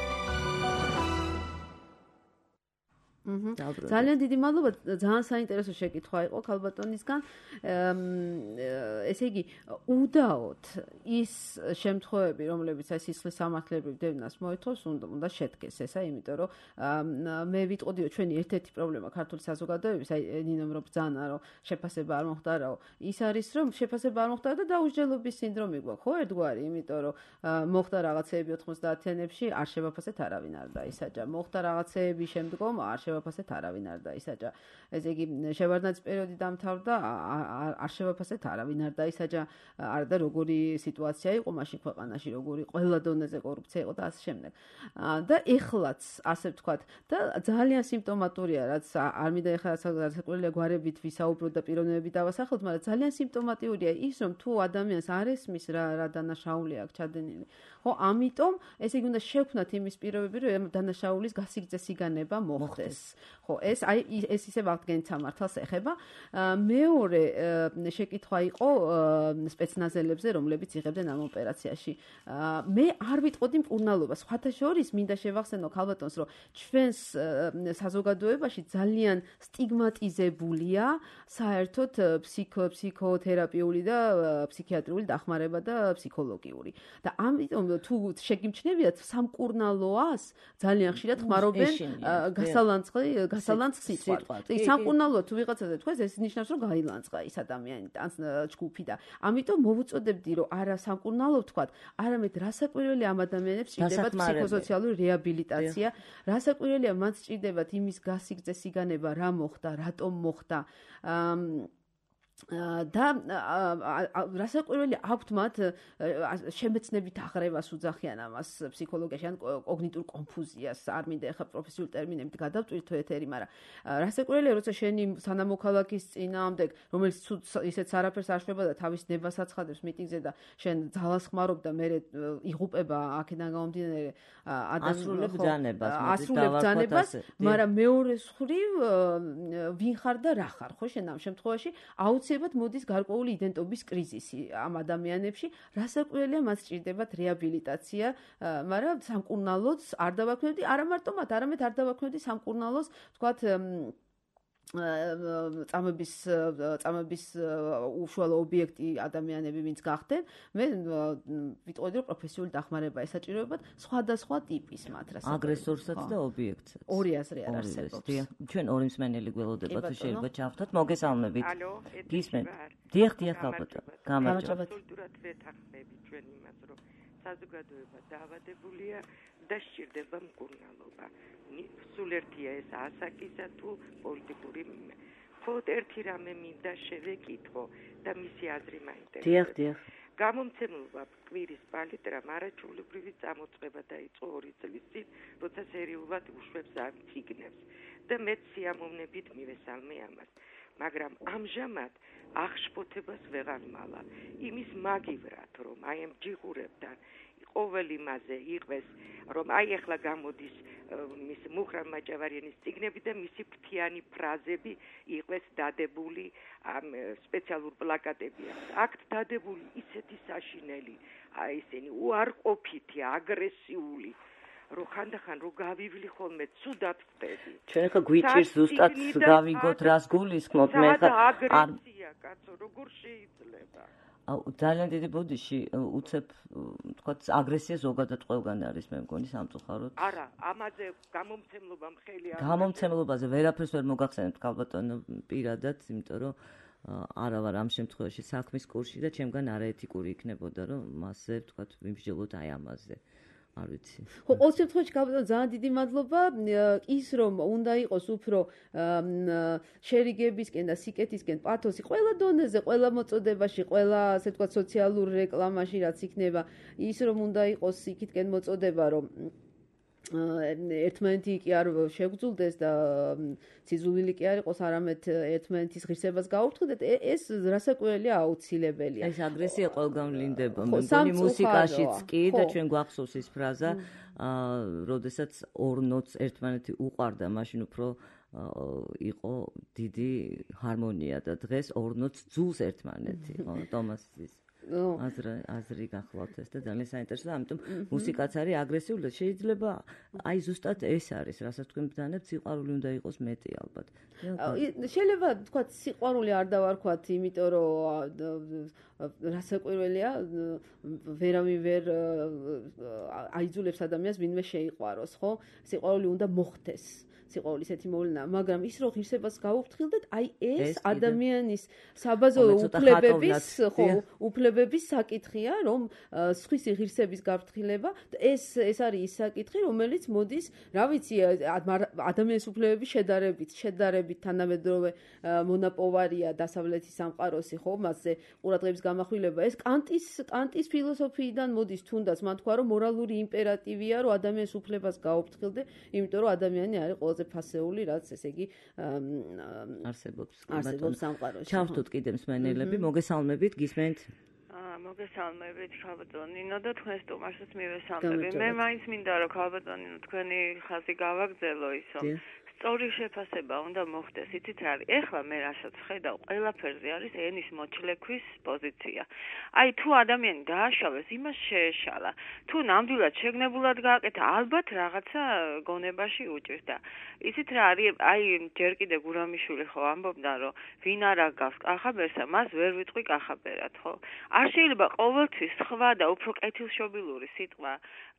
ძალიან დიდი მადლობა, ძალიან საინტერესო შეკითხვა იყო ქალბატონისგან. ესე იგი, უდაოდ ის შემთხვევები, რომლებიც აი სისხლის სამართლებრივ დევნას მოითხოვს, უნდა შედგეს ესა, იმიტომ რომ მე ვიტყოდიო ჩვენი ერთ-ერთი პრობლემა ქართული საზოგადოების, აი ნინომ რო ბრძანა, რომ შეფასება არ მოხდარაო, ის არის, რომ შეფასება არ მოხდარა და დაუსჯელობის სინდრომი გვაქვს, ხო, ერთგვარი, იმიტომ რომ მოხდა რაღაცეები 90-იანებში, არ შევაფასეთ, არავინ არ დაისაჯა. მოხდა რაღაცეები შემდგომ, არ შევაფასეთ, არავინ არ დაისაჯა. ესე იგი, შევარდნაძის პერიოდი დამთავრდა, არ შევაფასეთ, არავინ არ დაისაჯა. არა და როგორი სიტუაცია იყო მაშინ ქვეყანაში, როგორი ყველა დონეზე კორუფცია იყო და ასე შემდეგ. და ეხლაც, ასე ვთქვათ, და ძალიან სიმპტომატურია, რაც არ მინდა ეხლა საკუთრებია გვარებით ვისაუბროთ და პიროვნებებით დავასახელოთ, მაგრამ ძალიან სიმპტომატურია ის, რომ თუ ადამიანს არ ესმის რა დანაშაული აქვს ჩადენილი. ხო, ამიტომ ესე იგი უნდა შევქმნათ იმის პირობები, რომ დანაშაულის გასიგრძე სიგანება მოხდეს. ხო, ეს ისე აღდგენით სამართალს ეხება. მეორე შეკითხვა იყო სპეცნაზელებზე, რომლებიც იღებდნენ ამ ოპერაციაში. მე არ ვიტყოდი მკურნალობას. სხვათა შორის მინდა შევახსენო ქალბატონს, რომ ჩვენს საზოგადოებაში ძალიან სტიგმატიზებულია საერთოდ ფსიქოთერაპიული და ფსიქიატრიული დახმარება და ფსიქოლოგიური. და ამიტომ თუ შეგიმჩნევიათ სამკურნალოას ძალიან ხშირად ხმარობენ გასალანცხ სიტყვად. სამკურნალოა თუ ვიღაცაზე თქვეს, ეს ნიშნავს, რომ გაილანწყა ის ადამიანი ან ჯგუფი და ამიტომ მოვუწოდებდი, რომ არა სამკურნალო ვთქვათ, არამედ რასაკვირველი ამ ადამიანებს სჭირდებათ ფსიქოსოციალური რეაბილიტაცია, რასაკვირველია მათ სჭირდებათ იმის გასიგრძე სიგანება, რა მოხდა, რატომ მოხდა. და რასაკვირველი აქვთ მათ შემეცნებით აღრევას უძახიან ამას ფსიქოლოგიაში ან კოგნიტურ კონფუზიას. არ მინდა ეხლა პროფესიულ ტერმინებით გადავტვირთო ეთერი, მაგრამ რასაკვირველია, როცა შენი სანამოქალაქის წინააღმდეგ, რომელიც ისეთ არაფერს არ შვება და თავის ნებას აცხადებს მიტინგზე და შენ ძალას ხმარობ და მერე იღუპება აქედან გამომდინარე ასრულებ ბრძანებას, მაგრამ მეორე მხრივ ვინ ხარ და რა ხარ, ხო შენ ამ შემთხვევაში აუცილებლად მოდის გარკვეული იდენტობის კრიზისი ამ ადამიანებში, რასაკვირველია მას სჭირდებათ რეაბილიტაცია, მაგრამ სამკურნალოც არ დავაქმნებდი, არა მარტო მათ, არამედ არ დავაქმნებდი სამკურნალოს, ვთქვათ, წამების უშუალო ობიექტი ადამიანები, ვინც გახდნენ, მე ვიტყოდი, რომ პროფესიული დახმარება ესაჭიროებათ სხვადასხვა ტიპის მათ, რასაკვირველია. აგრესორსაც და ობიექტსაც. ორი აზრი არ არსებობს. ჩვენ ორი მსმენელი გველოდება, თუ შეიძლება ჩავთოთ, მოგესალმებით. გისმენთ. დიახ, ალბათ. გამარჯობა. კულტურად ვეთანხმები ჩვენ იმას, რომ საზოგადოება დაავადებულია და სჭირდება მკურნალობა. სულ ერთია ეს ასაკისა თუ პოლიტიკური მხოლოდ ერთი რამე მინდა შევეკითხო და მისი აზრი მაინტერესებს. დიახ. გამომცემლობა კვირის პალიტრამ არაჩვეულებრივი წამოწყება დაიწყო 2 წლის წინ, როცა სერიულად უშვებს ამ ციგნებს და მეც სიამოვნებით მივესალმე ამას. მაგრამ ამჟამად აღშფოთებას ვეღარ მალა. იმის მაგივრად, რომ აი ამ ჯიღურებთან ყოველ იმაზე იყვეს, რომ აი ახლა გამოდის მის მუხრან მაჭავარიანის წიგნები და მისი ფრთიანი ფრაზები იყვეს დადებული ამ სპეციალურ პლაკატები. აქ დადებული ისეთი საშინელი, აი ისინი უარყოფითი, აგრესიული რო ხანდახან რო გავივლი ხოლმე ცუდად ვწები. ჩვენ ხა გვიჭირს ზუსტად გავიგოთ რას გულისხმობთ მე ხა აგრესია კაცო როგორ შეიძლება? ძალიან დიდი ბოდიში უცებ თქვა აგრესია ზოგადად ყველგან არის მე მგონი სამწუხაროდ. არა, ამაზე გამომცემლობამ ხელი არ გამომცემლობაზე ვერაფერს ვერ მოგახსენებთ ქალბატონო პირადად, იმიტომ რომ არა ვარ ამ შემთხვევაში საქმის კურსში და ჩემგან არაეთიკური იქნებოდა რომ მასე თქვა ვიმსჯელოთ აი ამაზე. არ ვიცი. ხო, ყოველ შემთხვევაში ქალბატონო ძალიან დიდი მადლობა. ის რომ უნდა იყოს უფრო შერიგებისკენ და სიკეთისკენ პათოსი ყველა დონეზე, ყველა მოწოდებაში, ყველა ასე ვთქვათ სოციალურ რეკლამაში რაც იქნება, ის რომ უნდა იყოს იქითკენ მოწოდება, რომ ერთმანეთი კი არ შეგძულდეს და სიზულილი კი არ იყოს, არამედ ერთმანეთის ღირსებას გაუფრთხილდეთ, ეს რასაკვირველია აუცილებელია. ეს აგრესია ყველგან ვლინდება. მე მგონი მუსიკაშიც კი და ჩვენ გვახსოვს ის ფრაზა, როდესაც ორ ნოტს ერთმანეთი უყვარდა, მაშინ უფრო იყო დიდი ჰარმონია და დღეს ორ ნოტს ძულს ერთმანეთი, ხო, ტომასის აზრი გახლავთ ეს და ძალიან საინტერესოა, ამიტომ მუსიკაც არის აგრესიული და შეიძლება აი ზუსტად ეს არის, რასაც თქვენ ბრძანებთ, სიყვარული უნდა იყოს მეტი ალბათ. შეიძლება თქვა სიყვარული არ დავარქვათ, იმიტომ რომ რასაკვირველია, ვერავინ ვერ აიძულებს ადამიანს ვინმე შეიყვაროს, ხო? სიყვარული უნდა მოხდეს. სიყვარულის ეთი მოვლენა, მაგრამ ის რომ ღირსებას გაუფრთხილდეთ, აი ეს ადამიანის საბაზო უფლებების საკითხია, რომ სხვისი ღირსების გაფრთხილება, ეს არის ის საკითხი, რომელიც მოდის, რა ვიცი, ადამიანის უფლებების შედარებით თანამედროვე მონაპოვარია დასავლეთის სამყაროსი, ხო, მასზე ყურადღების გამახვილება. ეს კანტის ფილოსოფიიდან მოდის, თუნდაც მან თქვა, რომ მორალური იმპერატივია, რომ ადამიანის უფლებას გაუფრთხილდე, იმიტომ რომ ადამიანი არის ყველაზე ფასეული, რაც ესე იგი არსებობს სამყაროში. ჩავხტოთ კიდე მსმენელები, მოგესალმებით, გისმენთ? მოგესალმებით, ქალბატონი ნინო და თქვენ სტუმარსაც მივესალმები. მე მაინც მინდა რომ ქალბატონი ნინო თქვენი ხაზი გავაგრძელო ისო. სწორი შეფასება უნდა მოხდეს, იცით რა არის? ეხლა მე რასაც ხედავ, ყველაფერზე არის ენის მოჩლექვის პოზიცია. აი თუ ადამიანი დააშავეს, იმას შეეშალა. თუ ნამდვილად შეგნებულად გააკეთა, ალბათ რაღაცა გონებაში უჭირს და იცით რა არის? აი ჯერ კიდე გურამიშვილი ხო ამბობდა, რომ ვინ არ აგავს კახაბერსა, მას ვერ ვიტყვი კახაბერად, ხო? არ შეიძლება ყოველთვის სხვა და უფრო კეთილშობილური სიტყვა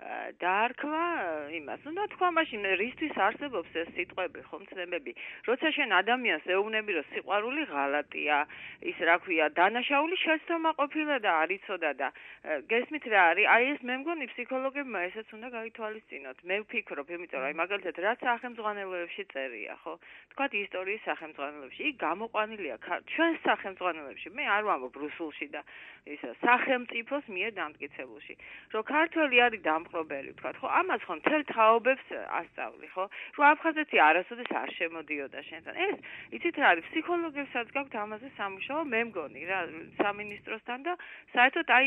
დაარქვა იმას. უნდა თქვა მაშინ რისთვის არსებობს ეს სიტყვები, ხო, მცნებები. როცა შენ ადამიანს ეუბნები, რომ სიყვარული ღალატია, ის რა ქვია, დანაშაული შეცდომაყოფილა და არ იცოდა და გესმით რა არის? აი ეს მე მგონი ფსიქოლოგებმა ესეც უნდა გაითვალისწინოთ. მე ვფიქრობ, იმიტომ რომ აი მაგალითად რაც სახელმძღვანელოებში წერია, ხო? თქვათ ისტორიის სახელმძღვანელოებში, იქ გამოყვანილია ჩვენს სახელმძღვანელოებში. მე არ ვამბობ რუსულში და ისა სახელმწიფოს მიერ დამტკიცებულში. რომ ქართველი არის დამპყრობელი, თქვათ, ხო? ამას ხო მთელ თაობებს ასწავლი, ხო? რომ აფხაზეთი არასოდეს არ შემოდიოდა შენთან. ეს იცით რა არის? ფსიქოლოგებსაც გაქვთ ამაზე სამუშაო, მე მგონი რა, სამინისტროსთან და საერთოდ აი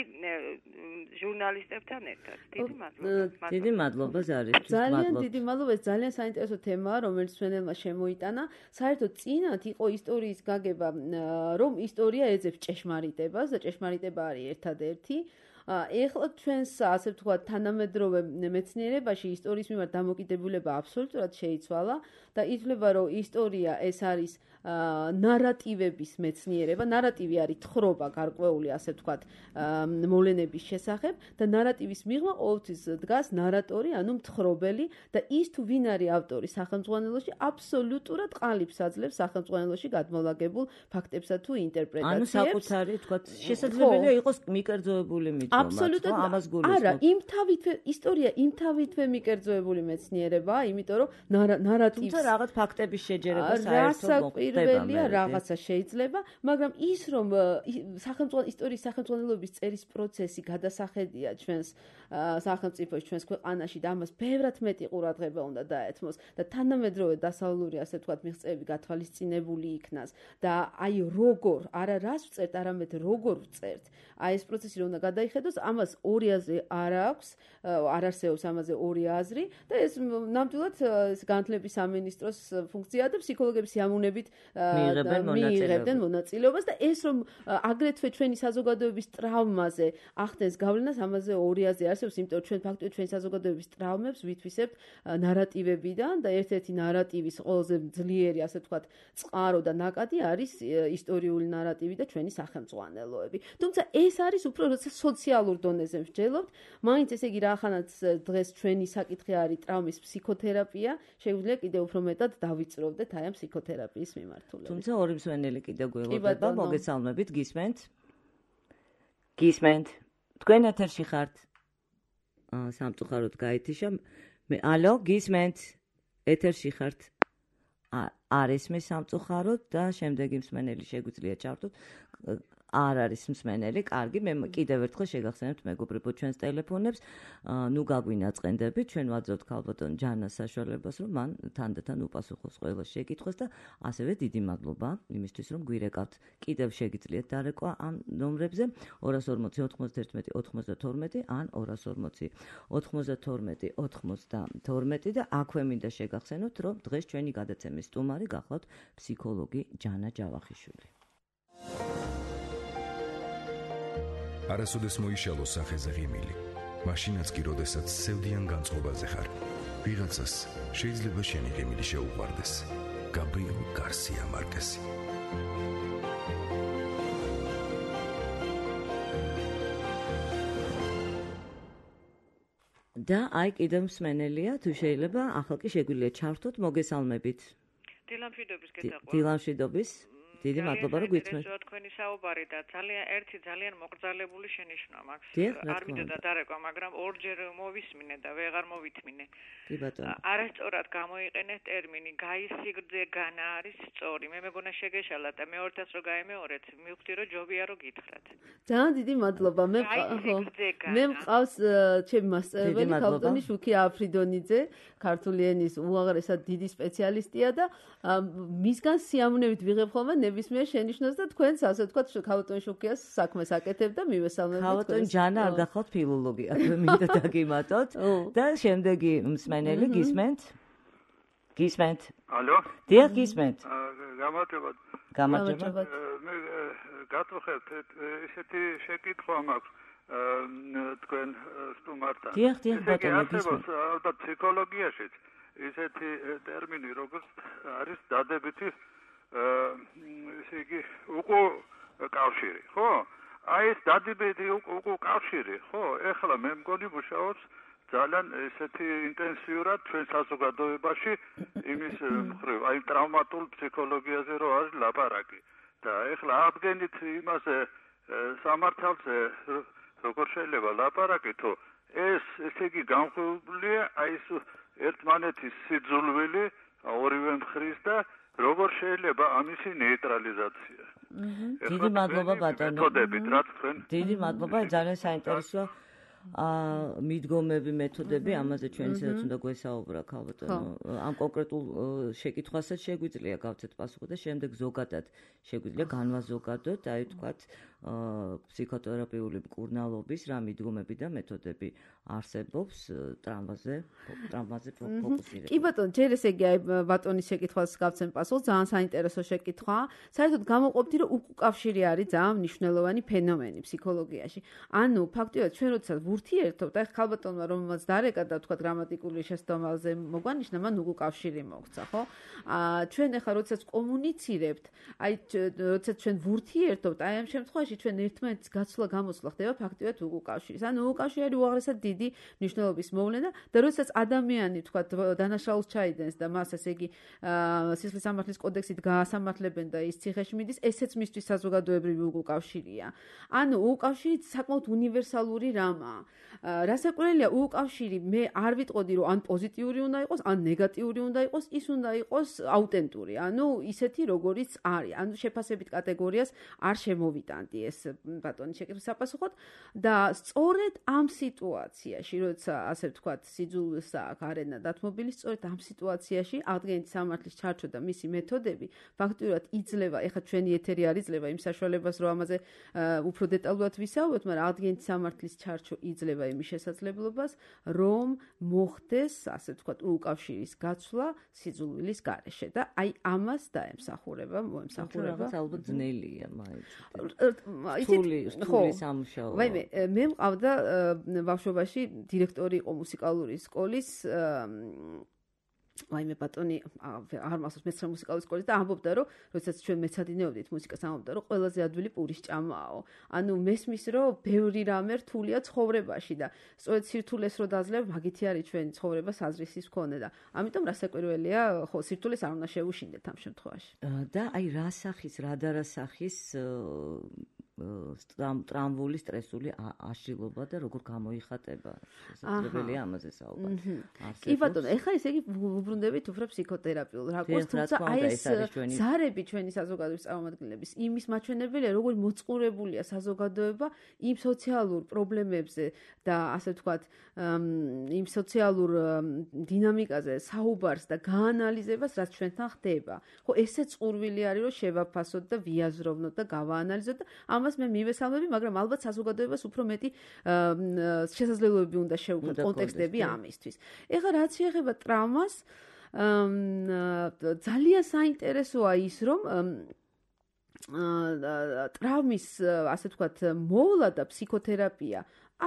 ჟურნალისტებთან ერთად. დიდი მადლობა. დიდი მადლობა ზარისთვის. ძალიან დიდი მადლობა, ეს ძალიან საინტერესო თემაა, რომელიც ჩვენელმა შემოიტანა. საერთოდ წინათ იყო ისტორიის გაგება, რომ ისტორია ეძებს ჭეშმარიტებას და ჭეშმარიტება არის ერთადერთი. ეხლა ჩვენს ასე ვთქვათ თანამედროვე მეცნიერებაში ისტორიის მიმართ დამოკიდებულება აბსოლუტურად შეიცვალა და ითვლება რომ ისტორია ეს არის ნარატივების მეცნიერება. ნარატივი არის თხრობა გარკვეული ასე ვთქვათ მოვლენების შესახებ და ნარატივის მიღმა ყოველთვის დგას ნარატორი, ანუ მთხრობელი და ის თუ ვინ არის ავტორი სახელმძღვანელოში აბსოლუტურად ყალიბს აძლევს სახელმძღვანელოში გადმოლაგებულ ფაქტებსა თუ ინტერპრეტაციებს. ანუ საკუთარი ვთქვათ შესაძლებელია იყოს მიკერძოებული აბსოლუტურად ამას გულისხმობ. არა, ისტორია იმთავითვე მიკერძოებული მეცნიერებაა, იმიტომ რომ ნარატივს თუმცა რაღაც ფაქტების შეჯერება საერთოდ მოხდება, რაღაცა შეიძლება, მაგრამ ის რომ ისტორიის სახელმძღვანელოების წერის პროცესი გადასახედია ჩვენს სახელმწიფოში, ჩვენს ქვეყანაში და ამას ბევრად მეტი ყურადღება უნდა დაეთმოს და თანამედროვე დასავლური ასე ვთქვათ მიღწევები გათვალისწინებული იქნას და აი როგორ, არა რას ვწერთ, არამედ როგორ ვწერთ. აი ეს პროცესი რომ უნდა გადაიხედოს, ამას ორი აზრი არ აქვს, არ არსებობს ამაზე ორი აზრი და ეს ნამდვილად განათლების სამინისტროს ფუნქციაა და ფსიქოლოგების სიამოვნებით მიიღებდნენ მონაწილეობას და ეს რომ აგრეთვე ჩვენი საზოგადოების ტრავმაზე ახდენს გავლენას, ამაზე ორი აზრი არსებობს, იმიტომ რომ ჩვენ ფაქტობრივად ჩვენი საზოგადოების ტრავმებს ვითვისებთ ნარატივებიდან და ერთ-ერთი ნარატივის ყველაზე ძლიერი ასე ვთქვათ წყარო და ნაკადი არის ისტორიული ნარატივი და ჩვენი სახელმძღვანელოები. თუმცა ეს არის უფრო როცა სოციალურ დონეზე ვსჯელობთ, მაინც ესე იგი რახანაც დღეს ჩვენი საკითხი არის ტრავმის ფსიქოთერაპია, შეგვიძლია კიდევ უფრო მეტად დავიწროვდეთ აი ამ ფსიქოთერაპიის მიმართულებით. თუმცა ორი მსმენელი კიდევ გველოდება, მოგესალმებით, გისმენთ? გისმენთ? თქვენ ეთერში ხართ? სამწუხაროდ გაითიშა. ალო, გისმენთ? ეთერში ხართ? არ ესმის სამწუხაროდ და შემდეგი მსმენელი შეგვიძლია ჩავთოთ. არ არის მსმენელი. კარგი, მე კიდევ ერთხელ შეგახსენებთ მეგობრებო ჩვენს ტელეფონებს. ნუ გაგვინაწყენდებით, ჩვენ ვაძლევთ ქალბატონ ჯანას საშუალებას, რომ მან თანდათან უპასუხოს ყველა შეკითხვას და ასევე დიდი მადლობა იმისთვის, რომ გვირეკავთ. კიდევ შეგიძლიათ დარეკვა ამ ნომრებზე 240 91 92 ან 240 92 92 და აქვე მინდა შეგახსენოთ, რომ დღეს ჩვენი გადაცემის სტუმარი გახლავთ ფსიქოლოგი ჯანა ჯავახიშვილი. არასოდეს მოიშალო სახეზე ღიმილი, მაშინაც კი როდესაც სევდიან განწყობაზე ხარ. ვიღაცას შეიძლება შენი ღიმილი შეუყვარდეს. გაბრიელ გარსია მარკესი. და აი კიდევ მსმენელია, თუ შეიძლება ახლა კი შეგვიძლია ჩართოთ, მოგესალმებით. დილამშვიდობის გესაყვარებით. დილამშვიდობის. დიდი მადლობა რომ გითხრათ. თქვენი საუბარი და ძალიან მოკრძალებული შენიშვნა მაქვს. არ მინდოდა დარეკვა, მაგრამ ორჯერ მოვისმინე და ვეღარ მოვითმინე. კი ბატონო. არასწორად გამოიყენეთ ტერმინი გაისიგრძე განა არის სწორი. მე მეგონა შეგეშალათ და მეორეთაც რო გაემეორეთ, მივხვდი რომ ჯობია რომ გითხრათ. ძალიან დიდი მადლობა. მე მყავს ჩემი მასწავლებელი ქალბატონი შუქი აფრიდონიძე, ქართული ენის უაღრესად დიდი სპეციალისტია და მისგან სიამოვნებით ვიღებ ხოლმე ნებისმიერ შენიშვნას და თქვენს ასე ვთქვათ ქალბატონ შუქიას საქმეს აკეთებ და მივესალმებით. ქალბატონ ჯანა არ გახავთ ფილოლოგი, აქვე მინდა დაგიმატოთ და შემდეგი მსმენელი გისმენთ? გისმენთ? ალო? დიახ, გისმენთ. გამარჯობა. მე გაწუხებთ ესეთი შეკითხვა მაქვს თქვენ სტუმართან. დიახ, ბატონო, გისმენთ. ალბათ ფსიქოლოგიაშიც ესეთი ტერმინი როგორც არის დადებითი ესე იგი უკუ კავშირი, ხო? აი ეს დადებითი უკუ კავშირი, ხო? ეხლა მე მგონი მუშაობს ძალიან ესეთი ინტენსიურად ჩვენ საზოგადოებაში იმის მხრივ, აი ტრავმატულ ფსიქოლოგიაზე რო არის ლაპარაკი. და ეხლა აბგენით იმაზე სამართალზე როგორ შეიძლება ლაპარაკი, თუ ეს ესე იგი განხილულია აი ეს ერთმანეთის სიძულვილი ორივე მხრის და როგორ შეიძლება ამისი ნეიტრალიზაცია. დიდი მადლობა ბატონო. მეთოდებით რაც თქვენ. დიდი მადლობა, ძალიან საინტერესოა. მიდგომები, მეთოდები, ამაზე ჩვენ ისედაც უნდა გვესაუბრა ქალბატონო. ამ კონკრეტულ შეკითხვასაც შეგვიძლია გავცეთ პასუხი და შემდეგ ზოგადად შეგვიძლია განვაზოგადოთ, აი ვთქვათ, ფსიქოთერაპიული მკურნალობის რა მიდგომები და მეთოდები არსებობს ტრამვაზე ფოკუსირება. კი ბატონო, ჯერ ესე იგი აი ბატონის შეკითხვას გავცემ პასუხს, ძალიან საინტერესო შეკითხვაა. საერთოდ გამოვყოფდი, რომ უკავშირი არის ძალიან მნიშვნელოვანი ფენომენი ფსიქოლოგიაში. ანუ ფაქტიურად ჩვენ როდესაც ვურთიერთობთ, აი ქალბატონმა რომელმაც დარეკა და თქვა გრამატიკული შესწავლაზე მოგვანიშნა, მან უკავშირი მოგცა, ხო? ჩვენ ახლა როდესაც კომუნიცირებთ, აი როდესაც ჩვენ ვურთიერთობთ, აი ამ შემთხვევაში ჩვენ ერთმანეთის გაცვლა გამოსვლა ხდება ფაქტიურად უკავშირის. ანუ უკავშირი არის უაღრესად დიდი მნიშვნელობის მოვლენა და როდესაც ადამიანი თქვა დანაშაულს ჩაიდენს და მას ესე იგი სისხლის სამართლის კოდექსით გაასამართლებენ და ის ციხეში მიდის, ესეც მისთვის საზოგადოებრივი უკავშირია. ანუ უკავშირი საკმაოდ უნივერსალური რამაა. რასაკვირველია, უკავშირი მე არ ვიტყოდი, რომ ან პოზიტიური უნდა იყოს, ან ნეგატიური უნდა იყოს, ის უნდა იყოს აუთენტური. ანუ ისეთი როგორიც არის. ანუ შეფასებით კატეგორიას არ შემოვიტანდი ეს ბატონის შეკითხვის საპასუხოდ და სწორედ ამ სიტუაციაში, როცა ასე ვთქვათ, სიძულვილს აქვს არენა დათმობილი, სწორედ ამ სიტუაციაში აღდგენითი სამართლის ჩარჩო და მისი მეთოდები ფაქტიურად იძლევა, ეხლა ჩვენი ეთერი არ იძლევა იმ საშუალებას, რომ ამაზე უფრო დეტალურად ვისაუბროთ, მაგრამ აღდგენითი სამართლის ჩარჩო იძლევა იმის შესაძლებლობას, რომ მოხდეს, ასე ვთქვათ, უკავშირის გაცვლა სიძულვილის გარეშე და აი ამას დაემსახურება, მოემსახურება. ალბათ ძნელია მაინც. თული სამუშაო. მე მყავდა ბავშვობაში დირექტორი იყო მუსიკალური სკოლის ვაიმე ბატონი არ მახსოვს მეცხრე მუსიკალური სკოლის და ამბობდა რომ როდესაც ჩვენ მეცადინეობდით მუსიკას ამბობდა რომ ყველაზე ადვილი პურის ჭამაო. ანუ მესმის რომ ბევრი რამე რთულია ცხოვრებაში და სწორედ სირთულეს რო დაძლევ მაგითი არის ჩვენი ცხოვრება საზრისის მქონე და ამიტომ რასაკვირველია ხო სირთულეს არ უნდა შევუშინდეთ ამ შემთხვევაში. და აი რა სახის რა და რა სახის ტრამვული სტრესული აშლილობა და როგორ გამოიხატება შესაძლებელია ამაზე საუბარი. კი ბატონო, ეხლა ესე იგი ვუბრუნდებით უფრო ფსიქოთერაპიულ რაკურსს, თუმცა აი ეს ზარები ჩვენი საზოგადოების წარმომადგენლების იმის მაჩვენებელია, როგორ მოწყურებულია საზოგადოება იმ სოციალურ პრობლემებზე და ასე ვთქვათ, იმ სოციალურ დინამიკაზე საუბარს და გაანალიზებას, რაც ჩვენთან ხდება. ხო, ესეც ყურვილი არის, რომ შევაფასოთ და ვიაზროვნოთ და გავაანალიზოთ და ამას მე მივესალმები, მაგრამ ალბათ საზოგადოებას უფრო მეტი შესაძლებლობები უნდა შევქმნათ კონტექსტები ამისთვის. ეხლა რაც შეეხება ტრავმას, ძალიან საინტერესოა ის, რომ ტრავმის, ასე ვთქვათ, მოვლა და ფსიქოთერაპია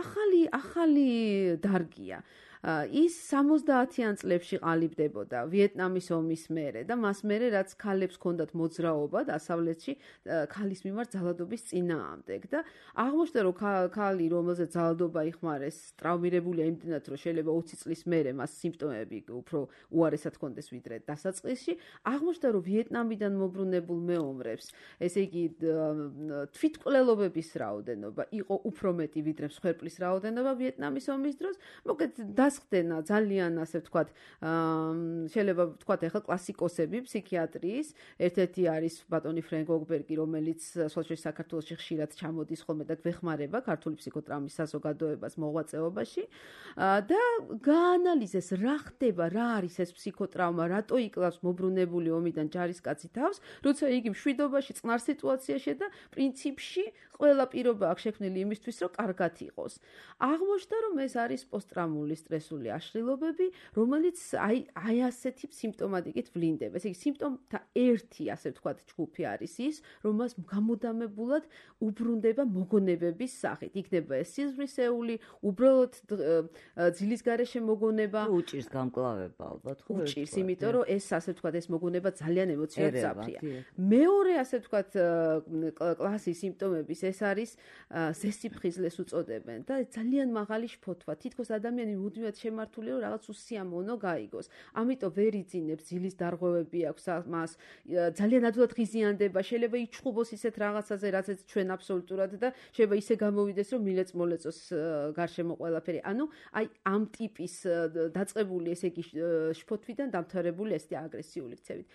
ახალი დარგია. ის 70-იან წლებში ყალიბდებოდა ვიეტნამის ომის მერე და მას მერე რაც ქალებს ჰქონდათ მოძრაობა დასავლეთში ქალის მიმართ ძალადობის წინააღმდეგ და აღმოჩნდა რომ ქალი რომელზეც ძალადობა იხმარეს ტრავმირებულია იმდენად რომ შეიძლება 20 წლის მერე მას სიმპტომები უფრო უარესად ჰქონდეს ვიდრე დასაწყისში აღმოჩნდა რომ ვიეტნამიდან მობრუნებულ მეომრებს ესე იგი თვითმკვლელობების რაოდენობა იყო უფრო მეტი ვიდრე მსხვერპლის რაოდენობა ვიეტნამის ომის დროს მოკეთ დასხდენა ძალიან ასე ვთქვათ შეიძლება ვთქვათ ახლა კლასიკოსები ფსიქიატრიის ერთ-ერთი არის ბატონი ფრენკ გოგბერგი რომელიც საქართველოში ხშირად ჩამოდის ხოლმე და გვეხმარება ქართული ფსიქოტრაუმის საზოგადოებას მოღვაწეობაში და გაანალიზეს რა ხდება რა არის ეს ფსიქოტრაუმა რატო იკლავს მობრუნებული ომიდან ჯარისკაცი თავს როცა იგი მშვიდობაში წყნარ სიტუაციაში და პრინციპში ყველა პირობა აქვს შექმნილი იმისთვის რომ კარგად იყოს აღმოჩნდა რომ ეს არის პოსტტრაუმული სტრესული აშლილობები, რომელიც აი ასეთი სიმპტომატიკით ვლინდება. ესე იგი სიმპტომთა ერთი, ასე ვთქვათ, ჯგუფი არის ის, რომ მას გამუდამებულად უბრუნდება მოგონებების სახით. იქნება ეს სიზმრისეული, უბრალოდ ძილის გარეშე მოგონება, უჭირს გამკლავება ალბათ, ხო? უჭირს, იმიტომ რომ ეს ასე ვთქვათ, ეს მოგონება ძალიან ემოციურად ძაფრია. მეორე, ასე ვთქვათ, კლასის სიმპტომების ეს არის ზესიფხიზლეს უწოდებენ და ძალიან მაღალი შფოთვა. თითქოს ადამიანი მუდმივად შემართულია რომ რაღაც უსიამოვნო გაიგოს. ამიტომ ვერ იძინებს ძილის დარღვევები აქვს მას ძალიან ადვილად ღიზიანდება, შეიძლება იჩხუბოს ისეთ რაღაცაზე, რაცაც ჩვენ აბსოლუტურად და შეიძლება ისე გამოვიდეს რომ მილეწ-მოლეწოს გარშემო ყველაფერი. ანუ აი ამ ტიპის დაწყებული ესე იგი შფოთვიდან დამთავრებული ესეთი აგრესიული ქცევით.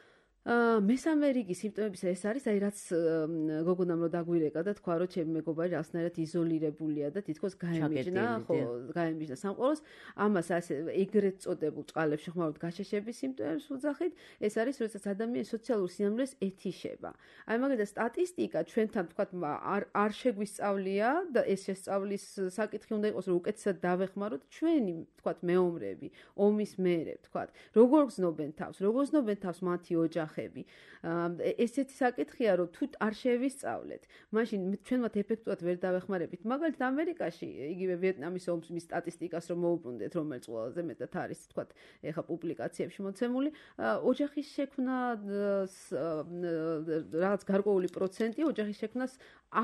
მესამე რიგი სიმპტომებისა ეს არის, აი რაც გოგონამ რო დაგვირეკა და თქვა რომ ჩემი მეგობარი რაღაცნაირად იზოლირებულია და თითქოს გაემიჯნა, ხო, გაემიჯნა სამყაროს. ამას ასე ეგრეთ წოდებულ წყალებში ხმარობთ გაშეშების სიმპტომებს უძახით. ეს არის, როდესაც ადამიანი სოციალურ სინამდვილეს ეთიშება. აი მაგალითად სტატისტიკა ჩვენთან თქვა არ შეგვისწავლია და ეს შესწავლის საკითხი უნდა იყოს რომ უკეთესად დავეხმაროთ ჩვენი თქვა მეომრები, ომის მერე თქვა. როგორ გზნობენ თავს მათი ოჯახი ესეთი საკითხია რომ თუ არ შევისწავლეთ მაშინ ჩვენ მათ ეფექტურად ვერ დავეხმარებით მაგალითად ამერიკაში იგივე ვიეტნამის ომის სტატისტიკას რომ მოუბრუნდეთ რომელიც ყველაზე მეტად არის თქვა ეხა პუბლიკაციებში მოცემული ოჯახის შექმნა რაღაც გარკვეული პროცენტი ოჯახის შექმნას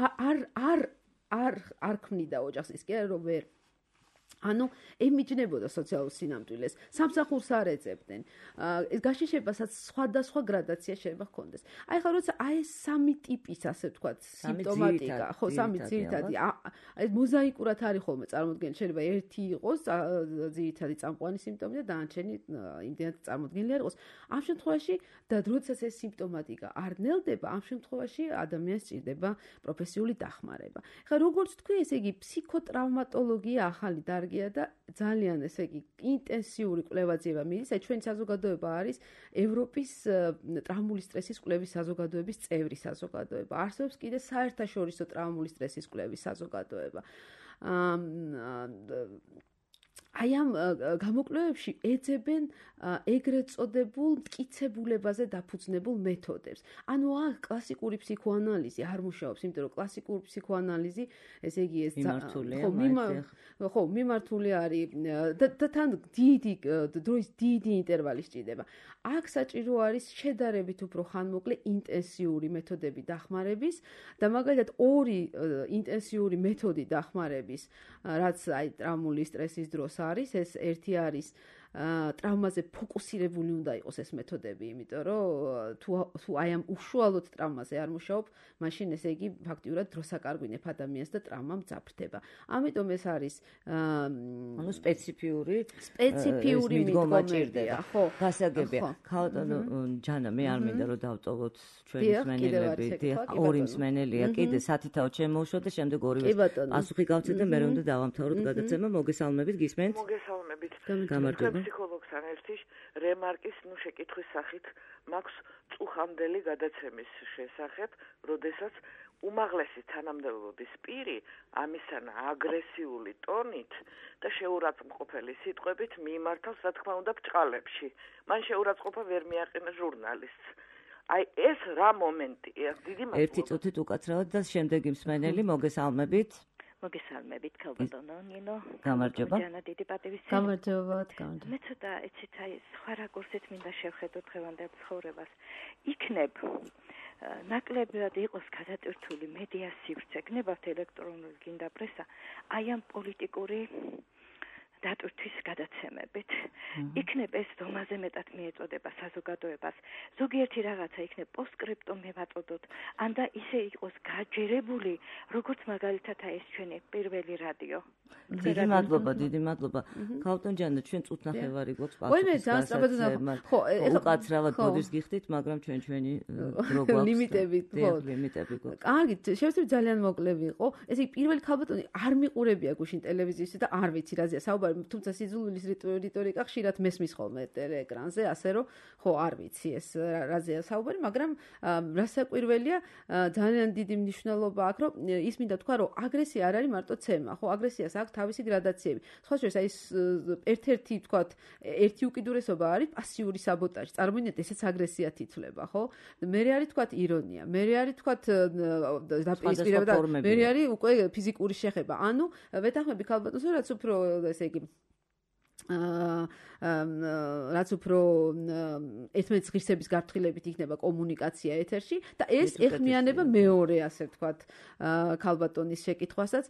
არ ქმნიდა ოჯახს ის კი არა რომ ვერ ანუ ემიჯნებოდა სოციალურ სინამდვილეს, სამსახურს არ ეძებდნენ. ეს გაშეშებასაც სხვადასხვა გრადაცია შეიძლება ჰქონდეს. აი ხა როცა აი ეს სამი ტიპის ასე ვთქვათ სიმპტომატიკა, ხო, სამი ძირითადი აი მოზაიკურად არის ხოლმე წარმოდგენილი, შეიძლება ერთი იყოს ძირითადი წამყვანი სიმპტომი და დანარჩენი იმდენად წარმოდგენილი არ იყოს. ამ შემთხვევაში და როდესაც ეს სიმპტომატიკა არ ნელდება, ამ შემთხვევაში ადამიანს სჭირდება პროფესიული დახმარება. ხა როგორც თქვი, ესე იგი ფსიქოტრაუმატოლოგია ახალი დარგია და ძალიან ესე იგი ინტენსიური კვლევა-ძიება მიდის. აი ჩვენი საზოგადოება არის ევროპის ტრავმული სტრესის კვლევის საზოგადოების წევრი საზოგადოება. არსებობს კიდე საერთაშორისო ტრავმული სტრესის კვლევის საზოგადოება. აი ამ გამოკვლევებში ეძებენ ეგრეთ წოდებულ მტკიცებულებაზე დაფუძნებულ მეთოდებს. ანუ კლასიკური ფსიქოანალიზი არ მუშაობს, იმიტომ რომ კლასიკური ფსიქოანალიზი, ესე იგი ეს ხო, მიმართული არის და თან დიდი ინტერვალი სჭირდება. აქ საჭირო არის შედარებით უფრო ხანმოკლე ინტენსიური მეთოდები დახმარების და მაგალითად ორი ინტენსიური მეთოდი დახმარების, რაც აი ტრავმული სტრესის დროს არის, ეს ერთი არის ტრავმაზე ფოკუსირებული უნდა იყოს ეს მეთოდები, იმიტომ რომ თუ აი ამ უშუალოდ ტრავმაზე არ მუშაობ, მაშინ ესე იგი ფაქტიურად დროს აკარგვინებ ადამიანს და ტრავმა მძაფრდება. ამიტომ ეს არის ანუ სპეციფიური მიდგომა ჭირდება, ხო? გასაგებია. ქალბატონო ჯანა, მე არ მინდა რომ დავტოვოთ ჩვენი მსმენელები, ორი მსმენელია კიდე სათითაოდ შემოუშვა და შემდეგ ორივე პასუხი გავცეთ და მე უნდა დავამთავროთ გადაცემა. მოგესალმებით, გისმენთ? მოგესალმებით. გამარჯობა. ფსიქოლოგთან ერთი რემარკის შეკითხვის სახით მაქვს წუხამდელი გადაცემის შესახებ, როდესაც უმაღლესი თანამდებობის პირი ამისანა აგრესიული ტონით და შეურაცხმყოფელი სიტყვებით მიმართავს, რა თქმა უნდა, ბრჭყალებში. მან შეურაცხყოფა ვერ მიაყენა ჟურნალისტს. აი ეს რა მომენტია? დიდი მადლობა. ერთი წუთით უკაცრავად და შემდეგი მსმენელი, მოგესალმებით. მოგესალმებით, ქალბატონო ნინო. გამარჯობა. ჯანა, დიდი პატივისცემა. გამარჯობა. მე ცოტა ეცით აი სხვა რაკურსით მინდა შევხედოთ დღევანდელ ცხოვრებას. იქნებ ნაკლებად იყოს გადატვირთული მედია სივრცე, გნებავთ ელექტრონული გინდა პრესა, აი ამ პოლიტიკური დატვირთვის გადაცემებით. იქნებ ეს ზომაზე მეტად მიეწოდება საზოგადოებას. ზოგიერთი რაღაცა იქნებ პოსტსკრიპტუმ მევაწოდოთ, ან და ისე იყოს გაჯერებული, როგორც მაგალითად ეს ჩვენი პირველი რადიო. დიდი მადლობა. ქალბატონ ჯანა, ჩვენ წუთნახევარი გვაქვს პასუხს. ხო, უკაცრავად მოდის გიხდით, მაგრამ ჩვენი დრო გვაქვს. ლიმიტებით, ხო. ლიმიტები გვაქვს. კარგით, შევსწრებით ძალიან მოკლე ვიყო. ესე იგი პირველი ქალბატონი არ მიყურებია გუშინ ტელევიზიისა და არ ვიცი რაზეა საუბარი, თუმცა სიძულვილის რიტორიკა ხშირად მესმის ხოლმე ტელეეკრანზე, ასე რომ ხო არ ვიცი ეს რაზეა საუბარი, მაგრამ რასაკვირველია, ძალიან დიდი მნიშვნელობა აქვს, რომ ის მინდა თქვა, რომ აგრესია არ არის მარტო ცემა, ხო, აგრესიას აქვს თავისი გრადაციები. სხვა შორის აი ერთ-ერთი ვთქვათ, ერთი უკიდურესობა არის პასიური საბოტაჟი. წარმოიდგინეთ, ესეც აგრესიად ითვლება, ხო? მე არის ვთქვათ ირონია, მე არის ვთქვათ დაპირისპირება და მე არის უკვე ფიზიკური შეხება. ანუ ვეთანხმები ქალბატონს, რაც უფრო ესე იგი რაც უფრო ერთმანეთის ღირსების გაფრთხილებით იქნება კომუნიკაცია ეთერში და ეს ეხმიანება მეორე ასე ვთქვათ ქალბატონის შეკითხვასაც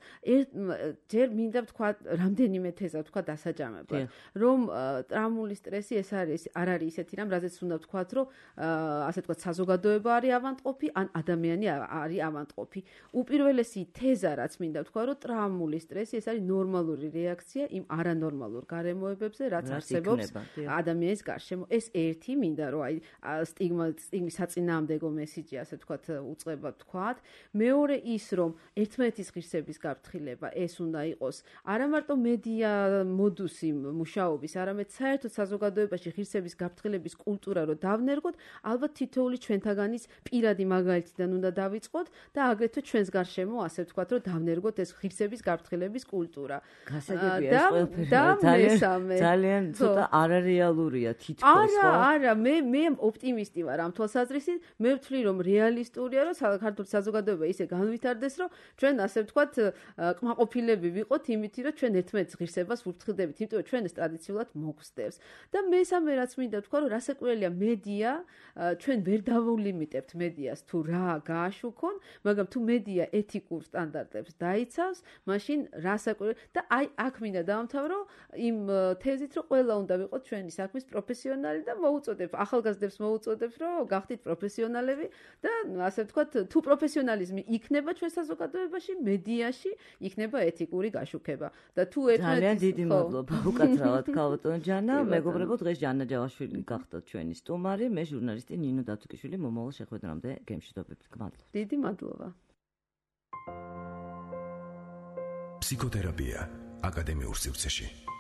ჯერ მინდა ვთქვათ რამდენიმე თეზა ვთქვათ დასაჯამებლად რომ ტრაუმული სტრესი ეს არ არის ისეთი რამ რაზეც უნდა ვთქვათ რომ ასე ვთქვათ საზოგადოება არის ავანტყოფი ან ადამიანი არის ავანტყოფი უპირველესი თეზა რაც მინდა ვთქვა რომ ტრაუმული სტრესი ეს არის ნორმალური რეაქცია იმ არანორმალურ გარემოებებზე რაც არსებობს ადამიანის გარშემო ეს ერთი მინდა რომ აი სტიგმის საწინააღმდეგო მესიჯი ასე ვთქვათ უწყება ვთქვათ მეორე ის რომ ერთმანეთის ღირსების გაფრთხილება ეს უნდა იყოს არა მარტო მედია მოდუსი მუშაობის არამედ საერთოდ საზოგადოებაში ღირსების გაფრთხილების კულტურა რომ დავნერგოთ ალბათ თითოეული ჩვენთაგანის პირადი მაგალითიდან უნდა დავიწყოთ და აგრეთვე ჩვენს გარშემო ასე ვთქვათ რომ დავნერგოთ ეს ღირსების გაფრთხილების კულტურა გასაგებია ეს ყველაფერი ძალიან ცოტა არარეალურია თითქოს ხო? არა, მე ოპტიმისტი ვარ ამ თვალსაზრისით. მე ვთვლი რომ რეალისტურია რომ საქართველოს საზოგადოება ისე განვითარდეს რომ ჩვენ ასე ვთქვათ კმაყოფილები ვიყოთ იმითი რომ ჩვენ ერთმანეთის ღირსებას ვუფრთხილდებით, იმიტომ რომ ჩვენ ეს ტრადიციულად მოგვსდევს. და მესამე რაც მინდა თქვა რომ რასაკვირველია მედია ჩვენ ვერ დავულიმიტებთ მედიას თუ რა გააშუქონ, მაგრამ თუ მედია ეთიკურ სტანდარტებს დაიცავს, მაშინ რასაკვირველია და აი აქ მინდა დავამთავრო იმ თეზით რომ ყველა უნდა ვიყოთ ჩვენი საქმის პროფესიონალი და მოუწოდებ ახალგაზრდებს მოუწოდებ რომ გახდით პროფესიონალები და ასე ვთქვათ თუ პროფესიონალიზმი იქნება ჩვენ საზოგადოებაში მედიაში იქნება ეთიკური გაშუქება და თუ ერთმანეთის ძალიან დიდი მადლობა უკაცრავად ქალბატონ ჯანა მეგობრებო დღეს ჯანა ჯავაშვილი გახდათ ჩვენი სტუმარი მე ჟურნალისტი ნინო დათუკიშვილი მომავალ შეხვედრამდე გემშვიდობებით გმადლობთ დიდი მადლობა ფსიქოთერაპია აკადემიურ სივრცეში